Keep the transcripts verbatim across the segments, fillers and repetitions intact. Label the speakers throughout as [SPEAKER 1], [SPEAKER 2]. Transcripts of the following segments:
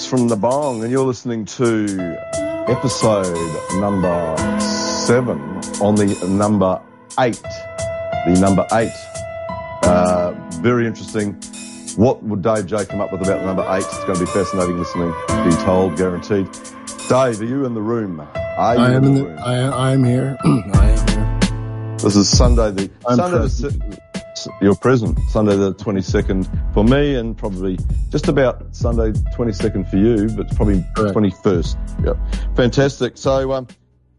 [SPEAKER 1] Chris from the Bong, and you're listening to episode number seven on the number eight. The number eight. Uh, very interesting. What would Dave J come up with about the number eight? It's going to be fascinating listening, be told, guaranteed. Dave, are you in the room? Are you
[SPEAKER 2] I am
[SPEAKER 1] in the,
[SPEAKER 2] in the
[SPEAKER 1] room?
[SPEAKER 2] I, I'm here. I am here.
[SPEAKER 1] This is Sunday the
[SPEAKER 2] I'm
[SPEAKER 1] Sunday
[SPEAKER 2] present.
[SPEAKER 1] the you're present. Sunday the twenty-second for me, and probably just about Sunday twenty-second for you, but probably
[SPEAKER 2] Correct.
[SPEAKER 1] twenty-first. Yep, fantastic. So um,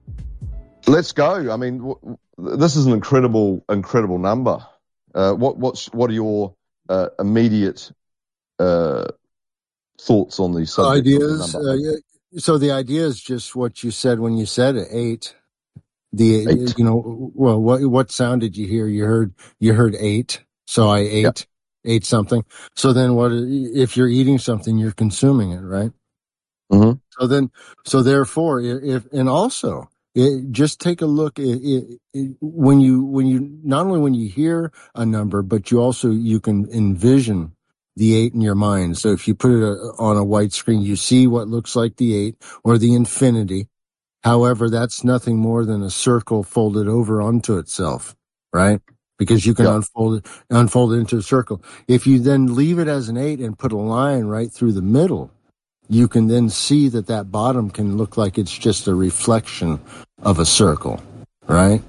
[SPEAKER 1] let's go. I mean, w- this is an incredible, incredible number. Uh, what what's what are your uh, immediate uh, thoughts on the subject
[SPEAKER 2] Ideas.
[SPEAKER 1] of the number
[SPEAKER 2] Uh,
[SPEAKER 1] eight?
[SPEAKER 2] yeah. So the idea is just what you said when you said it. Eight. The
[SPEAKER 1] Eight.
[SPEAKER 2] you know well what what sound did you hear? You heard you heard eight. So I ate
[SPEAKER 1] Yep.
[SPEAKER 2] ate something. So then what if you're eating something? You're consuming it, right?
[SPEAKER 1] Mm-hmm.
[SPEAKER 2] So then so therefore if and also it, just take a look it, it, it, when you when you not only when you hear a number, but you also you can envision the eight in your mind. So if you put it uh, on a white screen, you see what looks like the eight or the infinity. However, that's nothing more than a circle folded over onto itself, right? Because you can
[SPEAKER 1] Yeah.
[SPEAKER 2] unfold it, unfold it into a circle. If you then leave it as an eight and put a line right through the middle, you can then see that that bottom can look like it's just a reflection of a circle, right?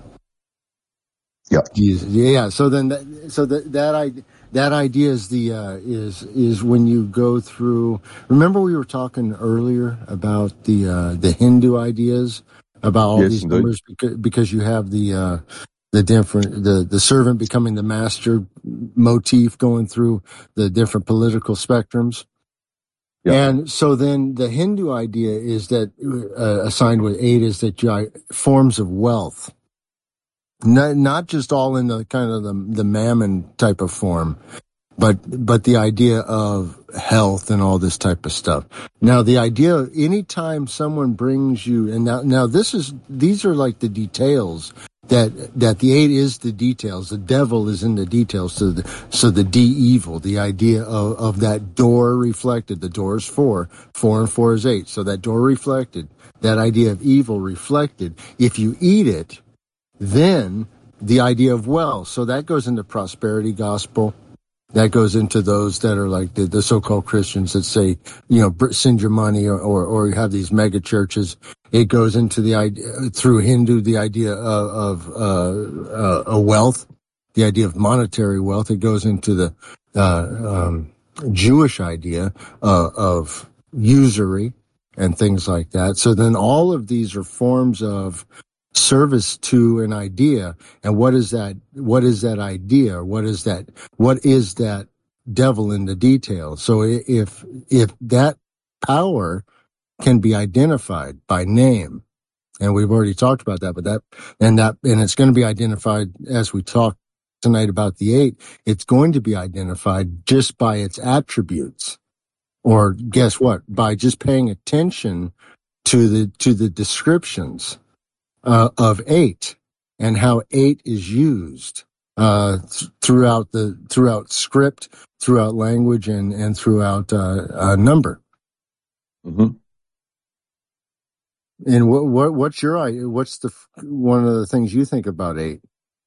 [SPEAKER 1] Yeah.
[SPEAKER 2] Yeah. So then, that, so that that idea, that idea is the uh, is is when you go through. Remember, we were talking earlier about the uh, the Hindu ideas about all
[SPEAKER 1] Yes,
[SPEAKER 2] these
[SPEAKER 1] indeed.
[SPEAKER 2] numbers because because you have the uh, the different the the servant becoming the master motif going through the different political spectrums.
[SPEAKER 1] Yeah.
[SPEAKER 2] And so then the Hindu idea is that uh, assigned with eight is that you, uh, forms of wealth. Not, not just all in the kind of the, the mammon type of form, but, but the idea of health and all this type of stuff. Now, the idea, anytime someone brings you, and now, now this is, these are like the details that, that the eight is the details. The devil is in the details. So the, so the D evil, the idea of, of that door reflected, the door is four, four and four is eight. So that door reflected, that idea of evil reflected. If you eat it, then the idea of wealth. So that goes into prosperity gospel. That goes into those that are like the, the so-called Christians that say, you know, send your money or, or, or you have these mega churches. It goes into the idea through Hindu, the idea of, of uh, uh, a wealth, the idea of monetary wealth. It goes into the uh, um, Jewish idea uh, of usury and things like that. So then all of these are forms of service to an idea. And what is that what is that idea? What is that what is that devil in the details? So if if that power can be identified by name, and we've already talked about that, but that and that and it's going to be identified as we talk tonight about the eight, it's going to be identified just by its attributes. Or guess what? By just paying attention to the to the descriptions Uh, of eight and how eight is used uh, th- throughout the throughout script, throughout language, and and throughout uh, uh, number.
[SPEAKER 1] Mm-hmm.
[SPEAKER 2] And what what what's your idea? What's the one of the things you think about eight?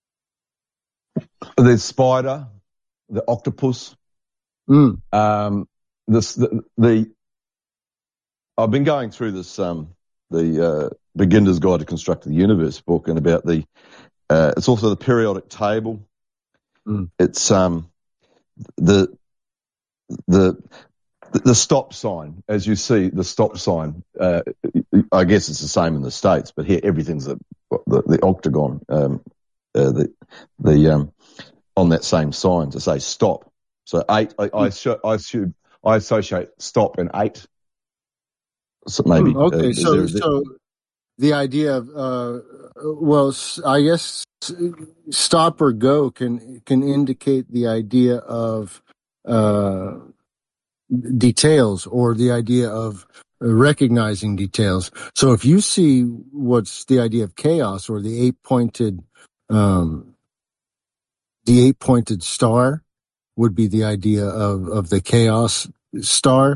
[SPEAKER 1] The spider, the octopus.
[SPEAKER 2] Mm.
[SPEAKER 1] Um, this the, the I've been going through this um, the uh, Beginner's Guide to Constructing the Universe book, and about the uh, it's also the periodic table.
[SPEAKER 2] Mm.
[SPEAKER 1] It's um the the the stop sign, as you see the stop sign. Uh, I guess it's the same in the States, but here everything's the the, the octagon. Um, uh, the the um on that same sign to say stop. So eight, I I, sh- I should I associate stop and eight. So maybe
[SPEAKER 2] Mm, okay,
[SPEAKER 1] uh,
[SPEAKER 2] so
[SPEAKER 1] there,
[SPEAKER 2] so the idea of uh, well, I guess stop or go can can indicate the idea of uh, details or the idea of recognizing details. So if you see what's the idea of chaos or the eight pointed um, the eight pointed star would be the idea of of the chaos star.
[SPEAKER 1] Yep.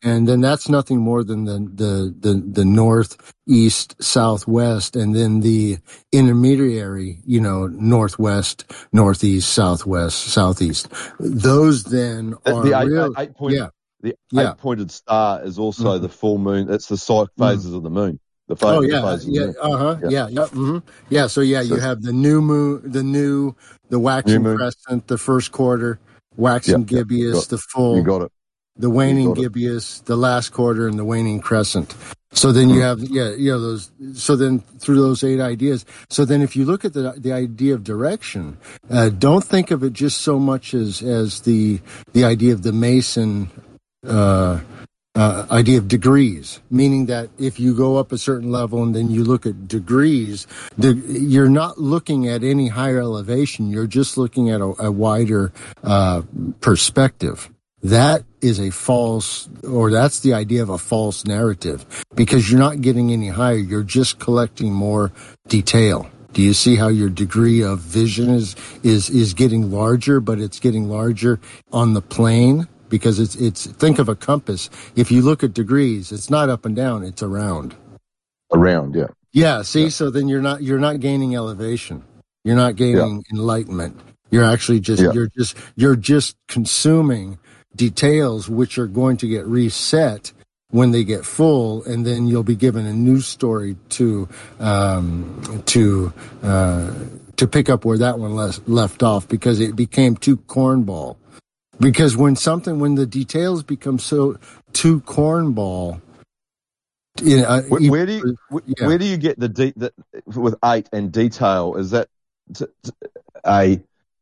[SPEAKER 2] And then that's nothing more than the, the, the, the north, east, southwest, and then the intermediary, you know, northwest, northeast, southwest, southeast. Those then
[SPEAKER 1] The,
[SPEAKER 2] are
[SPEAKER 1] the eight,
[SPEAKER 2] real.
[SPEAKER 1] eight, eight point,
[SPEAKER 2] Yeah.
[SPEAKER 1] the
[SPEAKER 2] Yeah.
[SPEAKER 1] eight-pointed star is also
[SPEAKER 2] Mm-hmm.
[SPEAKER 1] the full moon. It's the cycle phases mm-hmm. of the moon. The, phase,
[SPEAKER 2] oh
[SPEAKER 1] the
[SPEAKER 2] yeah,
[SPEAKER 1] phases
[SPEAKER 2] yeah,
[SPEAKER 1] of the moon.
[SPEAKER 2] uh huh,
[SPEAKER 1] yeah,
[SPEAKER 2] yeah, yeah, mm-hmm. yeah. So yeah,
[SPEAKER 1] so
[SPEAKER 2] you have the new moon, the new, the waxing crescent, the first quarter, waxing
[SPEAKER 1] yeah,
[SPEAKER 2] gibbous,
[SPEAKER 1] yeah.
[SPEAKER 2] the full,
[SPEAKER 1] you got it,
[SPEAKER 2] the waning gibbous, the last quarter, and the waning crescent. So then you have, yeah, you know, those, so then through those eight ideas. So then if you look at the, the idea of direction, uh, don't think of it just so much as, as the, the idea of the Mason, uh, uh, idea of degrees, meaning that if you go up a certain level and then you look at degrees, the, you're not looking at any higher elevation. You're just looking at a, a wider, uh, perspective. That is a false, or that's the idea of a false narrative, because you're not getting any higher. You're just collecting more detail. Do you see how your degree of vision is, is, is getting larger, but it's getting larger on the plane? Because it's, it's, think of a compass. If you look at degrees, it's not up and down, it's around.
[SPEAKER 1] Around, yeah.
[SPEAKER 2] Yeah, see,
[SPEAKER 1] yeah.
[SPEAKER 2] so then you're not, you're not gaining elevation. You're not gaining yeah. enlightenment. You're actually just, yeah. you're just, you're just consuming details which are going to get reset when they get full, and then you'll be given a new story to um, to uh, to pick up where that one left left off, because it became too cornball. Because when something, when the details become so too cornball, you know, uh,
[SPEAKER 1] where, where do you where, yeah. where do you get the, de- the with eight and detail? Is that t- t- a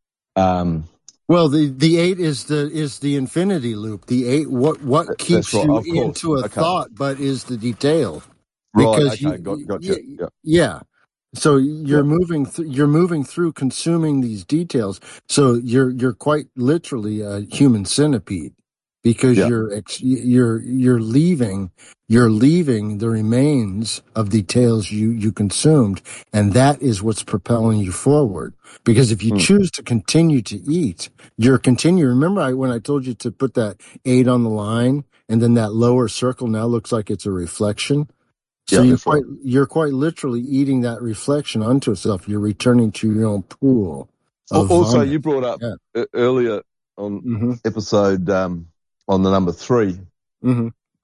[SPEAKER 1] um
[SPEAKER 2] Well, the, the eight is the is the infinity loop. The eight, what what keeps
[SPEAKER 1] right,
[SPEAKER 2] you into a
[SPEAKER 1] okay.
[SPEAKER 2] thought, but is the detail.
[SPEAKER 1] Because right. Okay.
[SPEAKER 2] You,
[SPEAKER 1] Got, gotcha.
[SPEAKER 2] you,
[SPEAKER 1] yeah.
[SPEAKER 2] yeah. So you're
[SPEAKER 1] yeah.
[SPEAKER 2] moving. Th- you're moving through consuming these details. So you're you're quite literally a human centipede, because
[SPEAKER 1] yeah.
[SPEAKER 2] you're ex- you're you're leaving. You're leaving the remains of details you, you consumed, and that is what's propelling you forward. Because if you mm. choose to continue to eat, you're continuing. Remember I, when I told you to put that eight on the line, and then that lower circle now looks like it's a reflection? So
[SPEAKER 1] yeah,
[SPEAKER 2] you're quite,
[SPEAKER 1] right.
[SPEAKER 2] you're quite literally eating that reflection onto itself. You're returning to your own pool. Of
[SPEAKER 1] also,
[SPEAKER 2] vomit.
[SPEAKER 1] you brought up
[SPEAKER 2] yeah.
[SPEAKER 1] earlier on
[SPEAKER 2] mm-hmm.
[SPEAKER 1] episode um, on the number three.
[SPEAKER 2] Mm-hmm.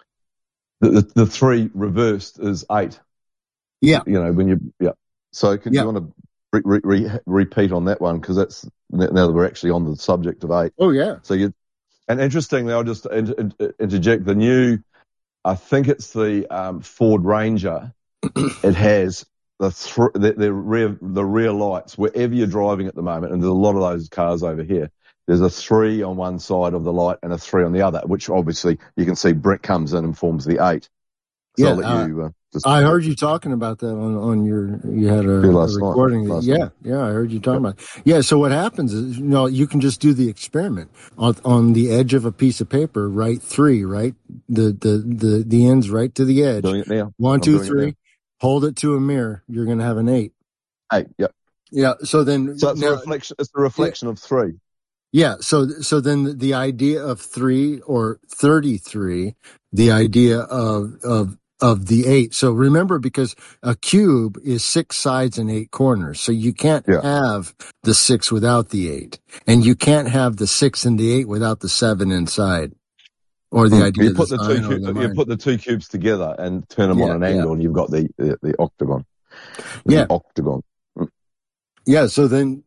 [SPEAKER 1] The, the, the three reversed is eight.
[SPEAKER 2] Yeah.
[SPEAKER 1] You know, when you, yeah. So can
[SPEAKER 2] yeah.
[SPEAKER 1] you want to re, re, re, repeat on that one? Because that's, now that we're actually on the subject of eight.
[SPEAKER 2] Oh, yeah.
[SPEAKER 1] So you, and interestingly, I'll just inter, inter, interject the new, I think it's the um, Ford Ranger. It has the, th- the, the rear, the rear lights wherever you're driving at the moment. And there's a lot of those cars over here. There's a three on one side of the light and a three on the other, which obviously you can see Brett comes in and forms the eight. So
[SPEAKER 2] yeah,
[SPEAKER 1] I'll let you, uh, just,
[SPEAKER 2] I heard you talking about that on, on your, you had a, a recording.
[SPEAKER 1] Night,
[SPEAKER 2] yeah,
[SPEAKER 1] night.
[SPEAKER 2] yeah, I heard you talking yep. about it. Yeah, so what happens is, you know, you can just do the experiment on, on the edge of a piece of paper, write three, right? The, the, the, the ends right to the edge.
[SPEAKER 1] Doing it now.
[SPEAKER 2] One, two, three. Hold it to a mirror. You're going to have an eight.
[SPEAKER 1] Eight, yep.
[SPEAKER 2] Yeah, so then.
[SPEAKER 1] So it's
[SPEAKER 2] now,
[SPEAKER 1] a reflection, it's a reflection yeah. of three.
[SPEAKER 2] Yeah, so so then the idea of three or thirty-three, the idea of of of the eight. So remember, because a cube is six sides and eight corners, so you can't
[SPEAKER 1] yeah.
[SPEAKER 2] have the six without the eight, and you can't have the six and the eight without the seven inside, or the mm. idea.
[SPEAKER 1] You
[SPEAKER 2] of
[SPEAKER 1] put
[SPEAKER 2] the,
[SPEAKER 1] the two cubes,
[SPEAKER 2] the
[SPEAKER 1] you put the two cubes together and turn them
[SPEAKER 2] yeah,
[SPEAKER 1] on an angle,
[SPEAKER 2] yeah.
[SPEAKER 1] and you've got the the, the octagon.
[SPEAKER 2] Yeah,
[SPEAKER 1] the octagon. Mm.
[SPEAKER 2] Yeah. So then.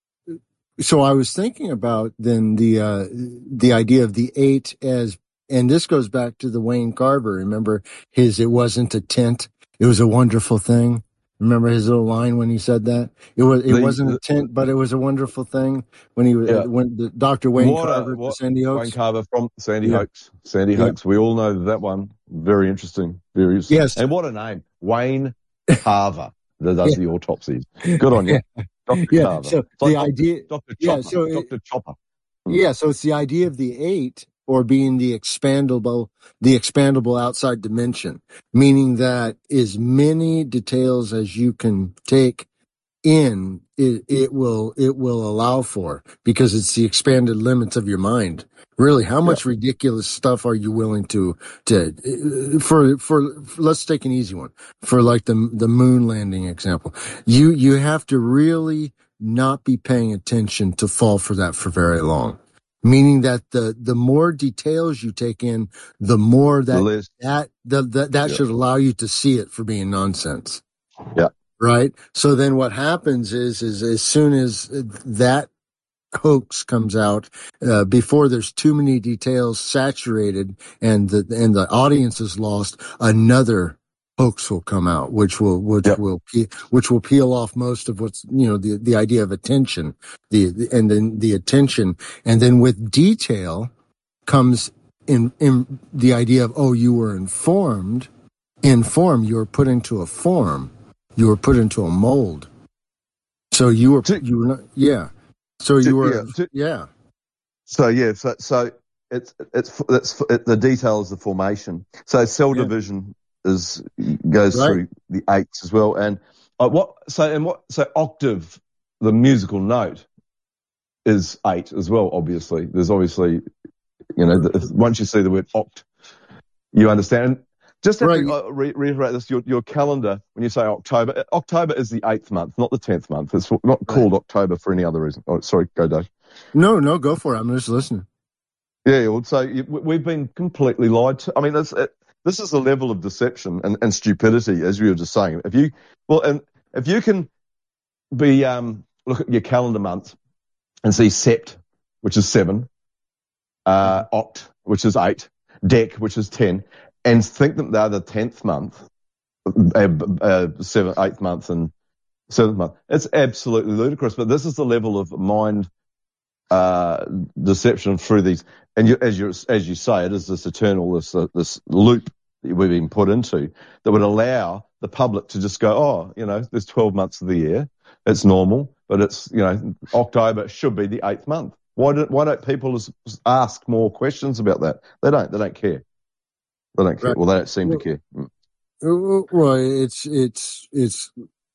[SPEAKER 2] So I was thinking about then the uh, the idea of the eight as, and this goes back to the Wayne Carver. Remember his, it wasn't a tent, it was a wonderful thing. Remember his little line when he said that? It was it the, wasn't a tent, but it was a wonderful thing when he yeah. when the Doctor Wayne
[SPEAKER 1] what
[SPEAKER 2] Carver
[SPEAKER 1] a, what,
[SPEAKER 2] to Sandy Hook.
[SPEAKER 1] Wayne Carver from Sandy
[SPEAKER 2] yeah.
[SPEAKER 1] Hook. Sandy
[SPEAKER 2] yeah.
[SPEAKER 1] Hook. We all know that one. Very interesting. Very interesting.
[SPEAKER 2] Yes.
[SPEAKER 1] And what a name. Wayne Carver that does yeah. the autopsies. Good on you. Doctor
[SPEAKER 2] yeah,
[SPEAKER 1] Carver.
[SPEAKER 2] so
[SPEAKER 1] it's
[SPEAKER 2] the
[SPEAKER 1] like
[SPEAKER 2] idea,
[SPEAKER 1] Doctor
[SPEAKER 2] yeah,
[SPEAKER 1] Chopper.
[SPEAKER 2] so it,
[SPEAKER 1] Doctor Chopper.
[SPEAKER 2] Yeah, so it's the idea of the eight, or being the expandable, the expandable outside dimension, meaning that as many details as you can take in, it, it will it will allow for, because it's the expanded limits of your mind. Really, how much
[SPEAKER 1] Yeah.
[SPEAKER 2] ridiculous stuff are you willing to to for for, for let's take an easy one, for like the the moon landing example. You you have to really not be paying attention to fall for that for very long. Meaning that the the more details you take in, the more
[SPEAKER 1] The
[SPEAKER 2] that
[SPEAKER 1] list.
[SPEAKER 2] that the, that that
[SPEAKER 1] Yeah.
[SPEAKER 2] should allow you to see it for being nonsense.
[SPEAKER 1] Yeah.
[SPEAKER 2] Right. So then what happens is, is as soon as that hoax comes out, uh, before there's too many details saturated and the, and the audience is lost, another hoax will come out, which will, which
[SPEAKER 1] Yep.
[SPEAKER 2] will, which will peel off most of what's, you know, the, the idea of attention, the, the and then the attention. And then with detail comes in, in the idea of, oh, you were informed, informed, you were put into a form. You were put into a mold. So you were,
[SPEAKER 1] To,
[SPEAKER 2] you were not, yeah. So you
[SPEAKER 1] to,
[SPEAKER 2] were,
[SPEAKER 1] yeah. To,
[SPEAKER 2] yeah.
[SPEAKER 1] So yeah. So so it's it's it's it, the detail is the formation. So cell
[SPEAKER 2] Yeah.
[SPEAKER 1] division is goes
[SPEAKER 2] Right.
[SPEAKER 1] through the eights as well. And uh, what so and what so octave, the musical note, is eight as well. Obviously, there's obviously, you know, the, once you see the word oct, you understand. And just have
[SPEAKER 2] Right.
[SPEAKER 1] to uh, re- reiterate this: your your calendar, when you say October, October is the eighth month, not the tenth month. It's not called
[SPEAKER 2] Right.
[SPEAKER 1] October for any other reason. Oh, sorry, go Dave.
[SPEAKER 2] No, no, go for it. I'm just listening.
[SPEAKER 1] Yeah, well, so you, we've been completely lied to. I mean, this it, this is a level of deception and, and stupidity, as you were just saying. If you well, and if you can be um, look at your calendar month and see Sept, which is seven, uh, Oct, which is eight, Dec, which is ten, and think that they're the tenth month, uh, uh, seventh, eighth month, and seventh month. It's absolutely ludicrous. But this is the level of mind uh, deception through these. And you, as you as you say, it is this eternal this uh, this loop that we've been put into that would allow the public to just go, oh, you know, there's twelve months of the year, it's normal, but it's, you know, October should be the eighth month. Why don't why don't people ask more questions about that? They don't. They don't care. They don't care.
[SPEAKER 2] Right.
[SPEAKER 1] Well, they don't seem
[SPEAKER 2] Well,
[SPEAKER 1] to care.
[SPEAKER 2] well, it's, it's, it's,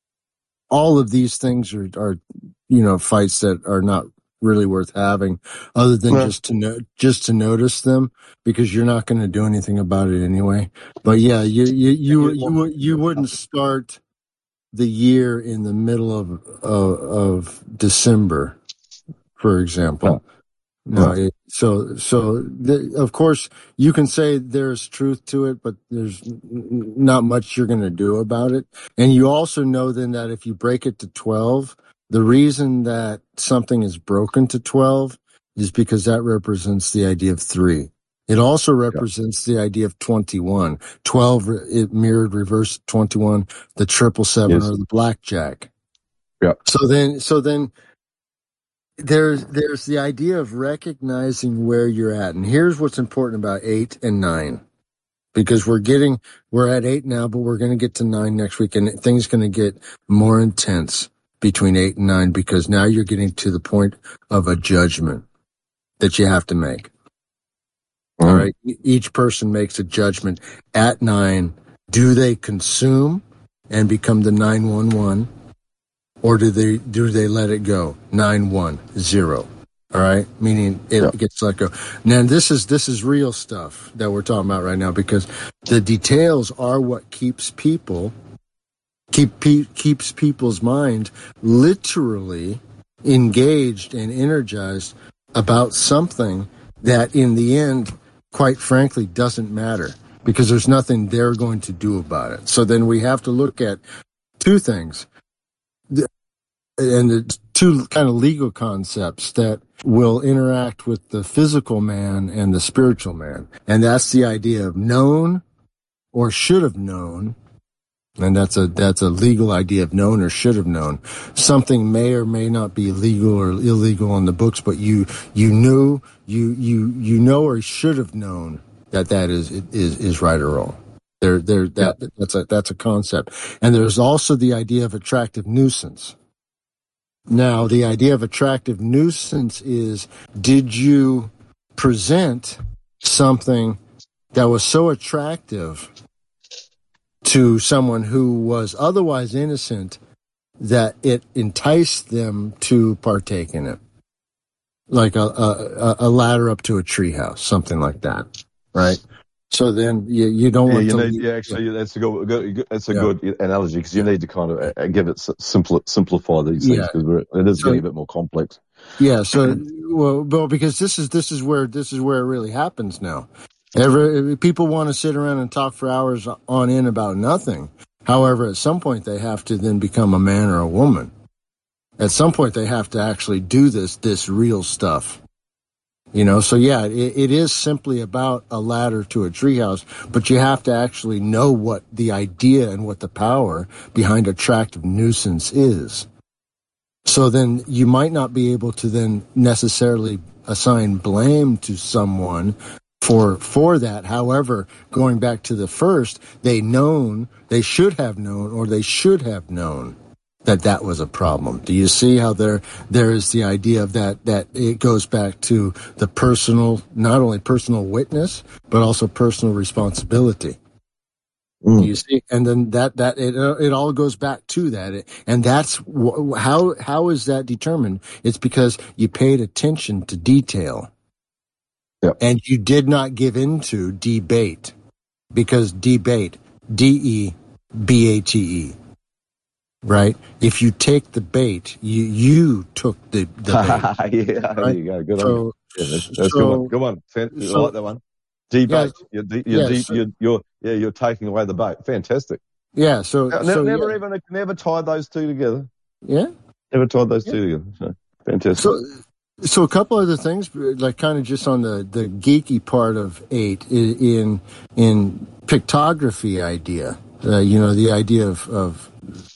[SPEAKER 2] all of these things are, are, you know, fights that are not really worth having, other than
[SPEAKER 1] No.
[SPEAKER 2] just to know, just to notice them, because you're not going to do anything about it anyway. But yeah, you, you, you, you, you wouldn't start the year in the middle of, of, of December, for example. No, it, so so the, of course you can say there's truth to it, but there's n- not much you're going to do about it. And you also know then that if you break it to twelve, the reason that something is broken to twelve is because that represents the idea of three. It also represents the idea of twenty-one. twelve, it mirrored reverse twenty-one, the triple seven,
[SPEAKER 1] Yes.
[SPEAKER 2] or the blackjack.
[SPEAKER 1] Yeah.
[SPEAKER 2] So then, so then there's there's the idea of recognizing where you're at. And here's what's important about eight and nine, because we're getting we're at eight now, but we're going to get to nine next week, and things going to get more intense between eight and nine, because now you're getting to the point of a judgment that you have to make.
[SPEAKER 1] Mm.
[SPEAKER 2] All right, E- each person makes a judgment at nine. Do they consume and become the nine one one, or do they do they let it go? Nine one zero. All right, meaning it
[SPEAKER 1] Yeah.
[SPEAKER 2] gets let go. Now this is this is real stuff that we're talking about right now, because the details are what keeps people keep pe- keeps people's mind literally engaged and energized about something that in the end, quite frankly, doesn't matter, because there's nothing they're going to do about it. So then we have to look at two things, and it's two kind of legal concepts that will interact with the physical man and the spiritual man. And that's the idea of known or should have known. And that's a, that's a legal idea of known or should have known. Something may or may not be legal or illegal on the books, but you, you knew, you, you, you know, or should have known that that is, is, is right or wrong. There, there, that, yeah. that's a, that's a concept. And there's also the idea of attractive nuisance. Now, the idea of attractive nuisance is, did you present something that was so attractive to someone who was otherwise innocent that it enticed them to partake in it, like a a, a ladder up to a treehouse, something like that, right? So then you you don't
[SPEAKER 1] Yeah,
[SPEAKER 2] want
[SPEAKER 1] you
[SPEAKER 2] to
[SPEAKER 1] need.
[SPEAKER 2] leave,
[SPEAKER 1] Yeah, actually, that's a good. good that's a
[SPEAKER 2] yeah,
[SPEAKER 1] good analogy because you
[SPEAKER 2] yeah,
[SPEAKER 1] need to kind of uh, give it simple, simplify these
[SPEAKER 2] yeah.
[SPEAKER 1] things because it is
[SPEAKER 2] So
[SPEAKER 1] getting a bit more complex.
[SPEAKER 2] yeah, so well, well, because this is this is where this is where it really happens now. Every people want to sit around and talk for hours on end about nothing. However, at some point they have to then become a man or a woman. At some point they have to actually do this this real stuff. You know, so yeah, it, it is simply about a ladder to a treehouse, but you have to actually know what the idea and what the power behind attractive nuisance is. So then you might not be able to then necessarily assign blame to someone for for that. However, going back to the first, they known, they should have known, or they should have known that that was a problem. Do you see how there there is the idea of that that it goes back to the personal, not only personal witness, but also personal responsibility.
[SPEAKER 1] Mm.
[SPEAKER 2] Do you see? And then that that it it all goes back to that, it, and that's wh- how how is that determined? It's because you paid attention to detail,
[SPEAKER 1] Yep.
[SPEAKER 2] and you did not give into debate, because debate, D E B A T E, right? If you take the bait, you you took the the bait,
[SPEAKER 1] Yeah, there
[SPEAKER 2] right?
[SPEAKER 1] you go. Good on you.
[SPEAKER 2] So
[SPEAKER 1] Yeah, that's, that's a good one.
[SPEAKER 2] so
[SPEAKER 1] Good one. Fan- I
[SPEAKER 2] so
[SPEAKER 1] like that one.
[SPEAKER 2] yeah
[SPEAKER 1] Debate. You're, de- you're,
[SPEAKER 2] yeah
[SPEAKER 1] de-
[SPEAKER 2] so,
[SPEAKER 1] you're, you're, yeah, you're taking away the bait. Fantastic.
[SPEAKER 2] yeah so
[SPEAKER 1] Ne-
[SPEAKER 2] so
[SPEAKER 1] never
[SPEAKER 2] yeah
[SPEAKER 1] even, never tied those two together.
[SPEAKER 2] yeah
[SPEAKER 1] Never tied those
[SPEAKER 2] yeah.
[SPEAKER 1] two together. So, fantastic.
[SPEAKER 2] So So a couple other things, like kind of just on the, the geeky part of eight, in in pictography idea, uh, you know, the idea of, of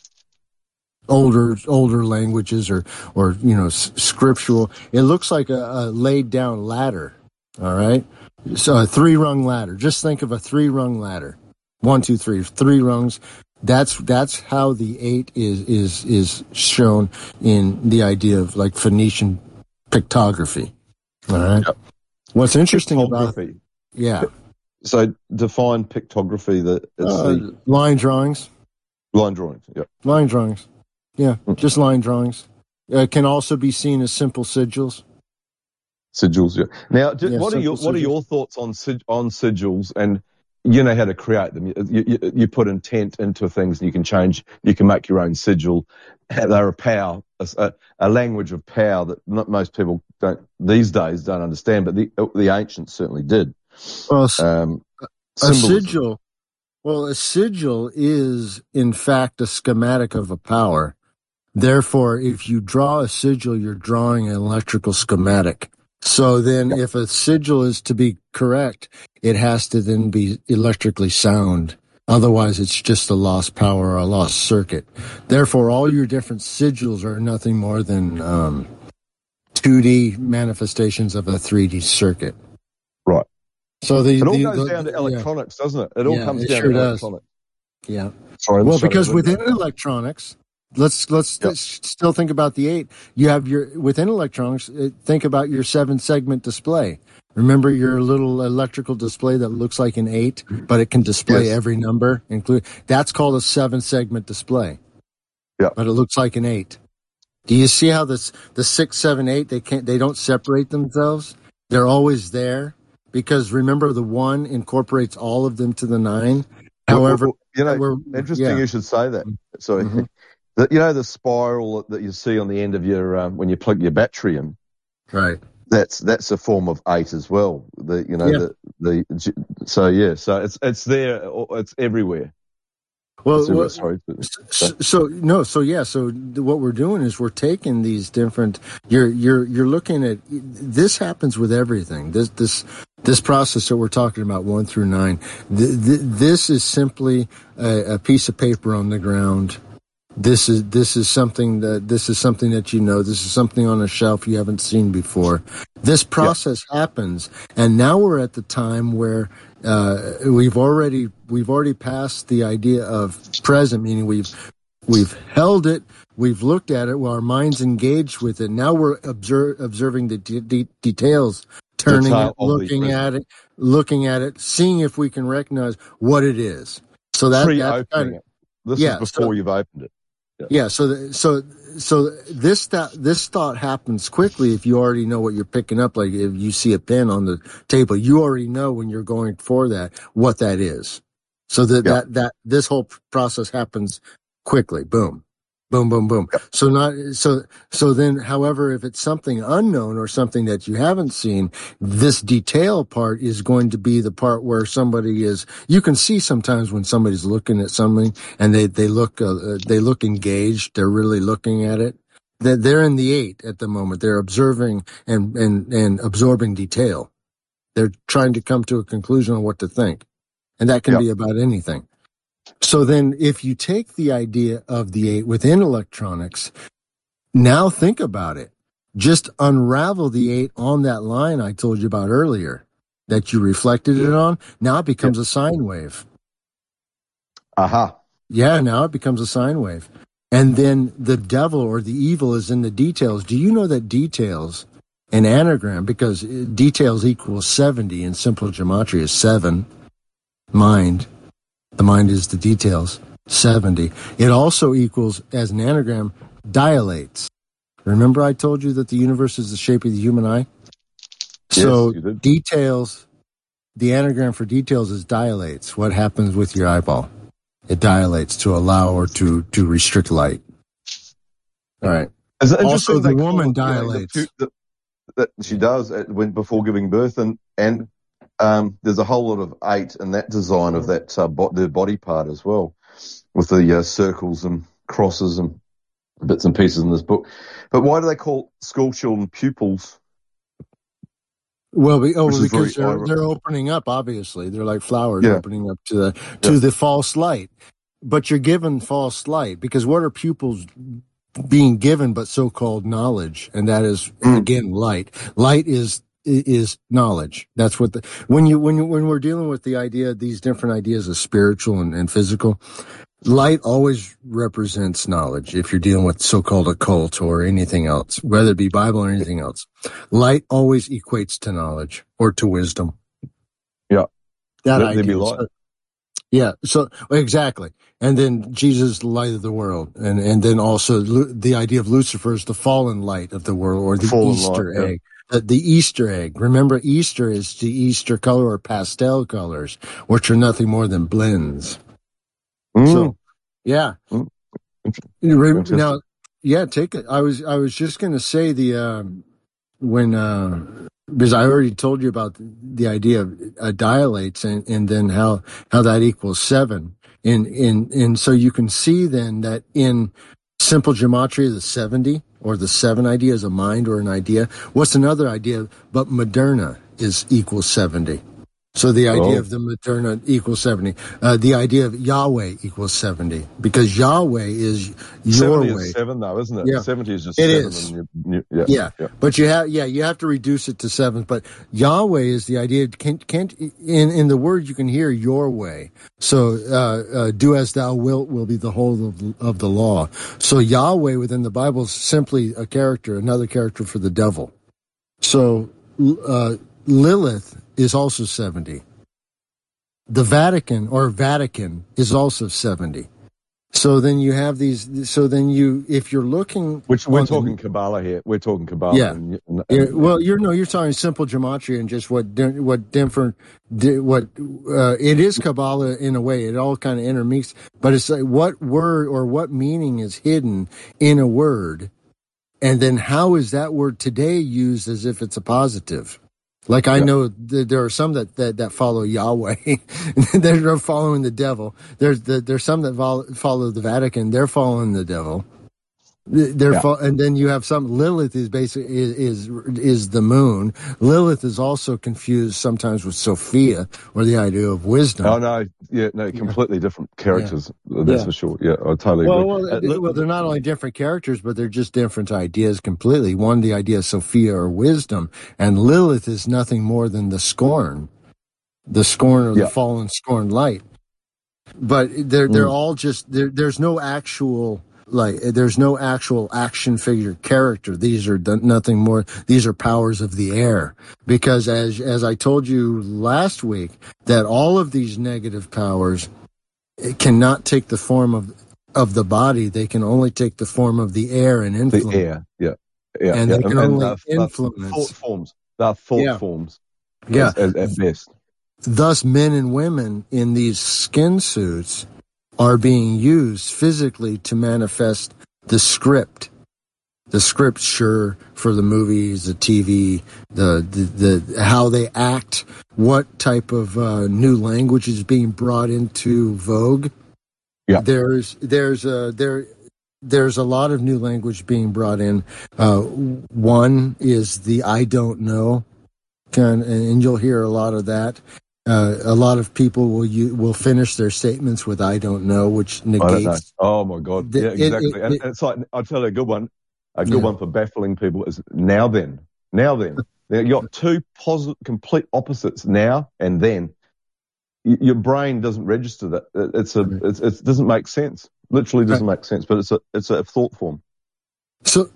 [SPEAKER 2] older older languages or or you know s- scriptural. It looks like a, a laid down ladder. All right, so a three rung ladder. Just think of a three rung ladder. One, two, three, three rungs. That's that's how the eight is is is shown in the idea of like Phoenician pictography. All right.
[SPEAKER 1] Yep.
[SPEAKER 2] What's interesting about
[SPEAKER 1] Pictography.
[SPEAKER 2] yeah,
[SPEAKER 1] So define pictography. That it's
[SPEAKER 2] uh,
[SPEAKER 1] the
[SPEAKER 2] line drawings,
[SPEAKER 1] line drawings. Yep.
[SPEAKER 2] line drawings. Yeah,
[SPEAKER 1] Mm.
[SPEAKER 2] just line drawings. Uh, can also be seen as simple sigils.
[SPEAKER 1] Sigils. Yeah. Now, ju-
[SPEAKER 2] Yeah,
[SPEAKER 1] what are your
[SPEAKER 2] simple
[SPEAKER 1] what are
[SPEAKER 2] sigils.
[SPEAKER 1] your thoughts on sig- on sigils? And you know how to create them. You, you, you put intent into things, and you can change. You can make your own sigil. They're a power, a, a language of power that not most people don't these days don't understand, but the the ancients certainly did.
[SPEAKER 2] Well, s-
[SPEAKER 1] Um,
[SPEAKER 2] a
[SPEAKER 1] symbolism.
[SPEAKER 2] sigil. Well, a sigil is in fact a schematic of a power. Therefore, if you draw a sigil, you're drawing an electrical schematic. So then, if a sigil is to be correct, it has to then be electrically sound. Otherwise, it's just a lost power or a lost circuit. Therefore, all your different sigils are nothing more than um, two D manifestations of a three D circuit.
[SPEAKER 1] Right.
[SPEAKER 2] So the,
[SPEAKER 1] It all
[SPEAKER 2] the,
[SPEAKER 1] goes
[SPEAKER 2] the
[SPEAKER 1] down to
[SPEAKER 2] yeah,
[SPEAKER 1] electronics, doesn't it? It all
[SPEAKER 2] yeah,
[SPEAKER 1] comes
[SPEAKER 2] it
[SPEAKER 1] down
[SPEAKER 2] sure
[SPEAKER 1] to
[SPEAKER 2] does.
[SPEAKER 1] electronics.
[SPEAKER 2] Yeah.
[SPEAKER 1] Sorry, I'm
[SPEAKER 2] Well,
[SPEAKER 1] just shutting
[SPEAKER 2] because
[SPEAKER 1] the window.
[SPEAKER 2] within electronics, let's let's
[SPEAKER 1] Yep.
[SPEAKER 2] still think about the eight. You have your within electronics. uh, Think about your seven segment display. Remember your little electrical display that looks like an eight, but it can display
[SPEAKER 1] Yes.
[SPEAKER 2] every number, include that's called a seven segment display.
[SPEAKER 1] Yeah.
[SPEAKER 2] But it looks like an eight. Do you see how this the six, seven, eight they can't they don't separate themselves? They're always there because remember the one incorporates all of them to the nine.
[SPEAKER 1] Well, well,
[SPEAKER 2] However,
[SPEAKER 1] well, you know,
[SPEAKER 2] we're
[SPEAKER 1] interesting
[SPEAKER 2] yeah.
[SPEAKER 1] you should say that. So,
[SPEAKER 2] Mm-hmm.
[SPEAKER 1] the, you know, the spiral that you see on the end of your um, when you plug your battery in.
[SPEAKER 2] Right.
[SPEAKER 1] That's that's a form of eight as well. The you know
[SPEAKER 2] Yeah.
[SPEAKER 1] the the so yeah. So it's it's there. It's everywhere.
[SPEAKER 2] Well,
[SPEAKER 1] It's everywhere.
[SPEAKER 2] well
[SPEAKER 1] Sorry.
[SPEAKER 2] so, so no, so yeah, so what we're doing is we're taking these different. You're you're you're looking at this happens with everything. This this this process that we're talking about one through nine. Th- th- this is simply a, a piece of paper on the ground. This is this is something that this is something that you know. This is something on a shelf you haven't seen before. This process yeah. happens, and now we're at the time where uh, we've already we've already passed the idea of present, meaning we've we've held it, we've looked at it, while our mind's engaged with it. Now we're observe, observing the de- de- details, turning
[SPEAKER 1] Detail
[SPEAKER 2] it, looking at it, looking at it, seeing if we can recognize what it is. So that that's kind
[SPEAKER 1] pre-opening
[SPEAKER 2] of
[SPEAKER 1] it. This
[SPEAKER 2] yeah.
[SPEAKER 1] is before
[SPEAKER 2] So,
[SPEAKER 1] you've opened it. yeah.
[SPEAKER 2] Yeah. So, the, so, so this that this thought happens quickly if you already know what you're picking up. Like if you see a pen on the table, you already know when you're going for that what that is. So that
[SPEAKER 1] Yeah.
[SPEAKER 2] that that this whole process happens quickly. Boom. Boom, boom, boom.
[SPEAKER 1] Yeah.
[SPEAKER 2] So not so so then, however, if it's something unknown or something that you haven't seen, this detail part is going to be the part where somebody is. You can see sometimes when somebody's looking at something and they they look uh, they look engaged. They're really looking at it. They're, they're in the eight at the moment. They're observing and and and absorbing detail. They're trying to come to a conclusion on what to think, and that can
[SPEAKER 1] Yeah.
[SPEAKER 2] be about anything. So then if you take the idea of the eight within electronics, now think about it. Just unravel the eight on that line I told you about earlier that you reflected it on. Now it becomes
[SPEAKER 1] Yeah.
[SPEAKER 2] a sine wave.
[SPEAKER 1] Aha.
[SPEAKER 2] Yeah, now it becomes a sine wave. And then the devil or the evil is in the details. Do you know that details, an anagram, because details equals seventy in simple gematria is seven, mind. The mind is the details, seventy. It also equals, as an anagram, dilates. Remember I told you that the universe is the shape of the human eye? So
[SPEAKER 1] Yes, you did.
[SPEAKER 2] details, the anagram for details is dilates. What happens with your eyeball? It dilates to allow or to, to restrict light. All right.
[SPEAKER 1] It's interesting
[SPEAKER 2] Also, the
[SPEAKER 1] they call
[SPEAKER 2] woman
[SPEAKER 1] it, you know, the
[SPEAKER 2] dilates.
[SPEAKER 1] pu- the- that she does at, when before giving birth, and and um, there's a whole lot of eight in that design of that uh, bo- the body part as well, with the uh, circles and crosses and bits and pieces in this book. But why do they call school children pupils?
[SPEAKER 2] Well, be, oh,
[SPEAKER 1] Which is
[SPEAKER 2] because
[SPEAKER 1] very
[SPEAKER 2] they're
[SPEAKER 1] ir-
[SPEAKER 2] they're opening up. Obviously, they're like flowers
[SPEAKER 1] yeah,
[SPEAKER 2] opening up to the to
[SPEAKER 1] yeah.
[SPEAKER 2] the false light. But you're given false light because what are pupils being given but so-called knowledge? And that is
[SPEAKER 1] Mm.
[SPEAKER 2] again light. Light is is knowledge. That's what the when you when you when we're dealing with the idea these different ideas of spiritual and, and physical. Light always represents knowledge if you're dealing with so-called occult or anything else, whether it be Bible or anything else. Light always equates to knowledge or to wisdom.
[SPEAKER 1] Yeah.
[SPEAKER 2] That
[SPEAKER 1] Let there be
[SPEAKER 2] idea.
[SPEAKER 1] light.
[SPEAKER 2] So, yeah, so exactly. And then Jesus, the light of the world. And, and then also Lu- the idea of Lucifer is the fallen light of the world or the
[SPEAKER 1] Fallen
[SPEAKER 2] Easter
[SPEAKER 1] light. Yeah.
[SPEAKER 2] egg. Uh, the Easter egg. Remember, Easter is the Easter color or pastel colors, which are nothing more than blends.
[SPEAKER 1] Mm.
[SPEAKER 2] So, yeah.
[SPEAKER 1] Mm.
[SPEAKER 2] Now, yeah, take it. I was I was just going to say the um, when uh, because I already told you about the, the idea of uh, dilates and, and then how how that equals seven. And and and so you can see then that in simple gematria, the seventy or the seven idea is a mind or an idea. What's another idea? But Moderna is equals seventy. So the idea
[SPEAKER 1] Oh.
[SPEAKER 2] of the Moderna equals seventy. Uh, the idea of Yahweh equals seventy because Yahweh is your
[SPEAKER 1] seventy
[SPEAKER 2] way.
[SPEAKER 1] is seven though, isn't it?
[SPEAKER 2] Yeah,
[SPEAKER 1] seventy is just
[SPEAKER 2] it
[SPEAKER 1] seven.
[SPEAKER 2] is.
[SPEAKER 1] And you, you, yeah,
[SPEAKER 2] Yeah.
[SPEAKER 1] yeah.
[SPEAKER 2] But you have, yeah, you have to reduce it to seven. But Yahweh is the idea. Can't, can't in in the word you can hear your way. So uh, uh, do as thou wilt will be the whole of, of the law. So Yahweh within the Bible is simply a character, another character for the devil. So uh, Lilith is also seventy. The Vatican or Vatican is also seventy. So then you have these. So then you, if you're looking,
[SPEAKER 1] Which we're
[SPEAKER 2] on
[SPEAKER 1] talking
[SPEAKER 2] the,
[SPEAKER 1] Kabbalah here. We're talking Kabbalah.
[SPEAKER 2] yeah,
[SPEAKER 1] And, and,
[SPEAKER 2] yeah.
[SPEAKER 1] and
[SPEAKER 2] Well, you're no, you're talking simple gematria and just what di- what different di- what uh, it is Kabbalah in a way. It all kind of intermixed, but it's like what word or what meaning is hidden in a word, and then how is that word today used as if it's a positive? Like I
[SPEAKER 1] yeah.
[SPEAKER 2] know th- there are some that, that, that follow Yahweh. They're following the devil. There's the, there's some that vol- follow the Vatican. They're following the devil. They're
[SPEAKER 1] Yeah.
[SPEAKER 2] fo- and then you have some. Lilith is basically is, is is the moon. Lilith is also confused sometimes with Sophia or the idea of wisdom.
[SPEAKER 1] Oh no, yeah, no, completely different characters.
[SPEAKER 2] Yeah.
[SPEAKER 1] That's
[SPEAKER 2] Yeah.
[SPEAKER 1] for sure. Yeah, I totally
[SPEAKER 2] Well,
[SPEAKER 1] agree.
[SPEAKER 2] well,
[SPEAKER 1] Uh,
[SPEAKER 2] they-
[SPEAKER 1] li-
[SPEAKER 2] well, they're not only different characters, but they're just different ideas completely. One, the idea of Sophia or wisdom, and Lilith is nothing more than the scorn, the scorn or the
[SPEAKER 1] yeah.
[SPEAKER 2] fallen scorn light. But they're they're
[SPEAKER 1] Mm.
[SPEAKER 2] all just there. There's no actual like there's no actual action figure character. These are the, nothing more. These are powers of the air. Because as as I told you last week, that all of these negative powers cannot take the form of of the body, they can only take the form of the air and influence.
[SPEAKER 1] The air, yeah, yeah,
[SPEAKER 2] and
[SPEAKER 1] yeah.
[SPEAKER 2] they can
[SPEAKER 1] and,
[SPEAKER 2] only
[SPEAKER 1] and they're,
[SPEAKER 2] influence.
[SPEAKER 1] they're thought forms. They're thought
[SPEAKER 2] Yeah.
[SPEAKER 1] forms.
[SPEAKER 2] Yeah.
[SPEAKER 1] As, as, at best.
[SPEAKER 2] Thus, men and women in these skin suits are being used physically to manifest the script. The scripture for the movies, the T V, the the, the how they act, what type of uh, new language is being brought into vogue.
[SPEAKER 1] Yeah.
[SPEAKER 2] There's there's a there there's a lot of new language being brought in. Uh, one is the I don't know, kind, and you'll hear a lot of that. Uh, a lot of people will you, will finish their statements with "I don't know," which negates.
[SPEAKER 1] I don't know. Oh my God!
[SPEAKER 2] The,
[SPEAKER 1] yeah, exactly.
[SPEAKER 2] it, it,
[SPEAKER 1] and,
[SPEAKER 2] it,
[SPEAKER 1] and it's like I'll tell you a good one. A good
[SPEAKER 2] yeah.
[SPEAKER 1] one for baffling people is now then. Now then. Now you got two positive, complete opposites. Now and then. Y- your brain doesn't register that. It, it's a. It's, it doesn't make sense. Literally doesn't
[SPEAKER 2] Right.
[SPEAKER 1] make sense. But it's a. It's a thought form.
[SPEAKER 2] So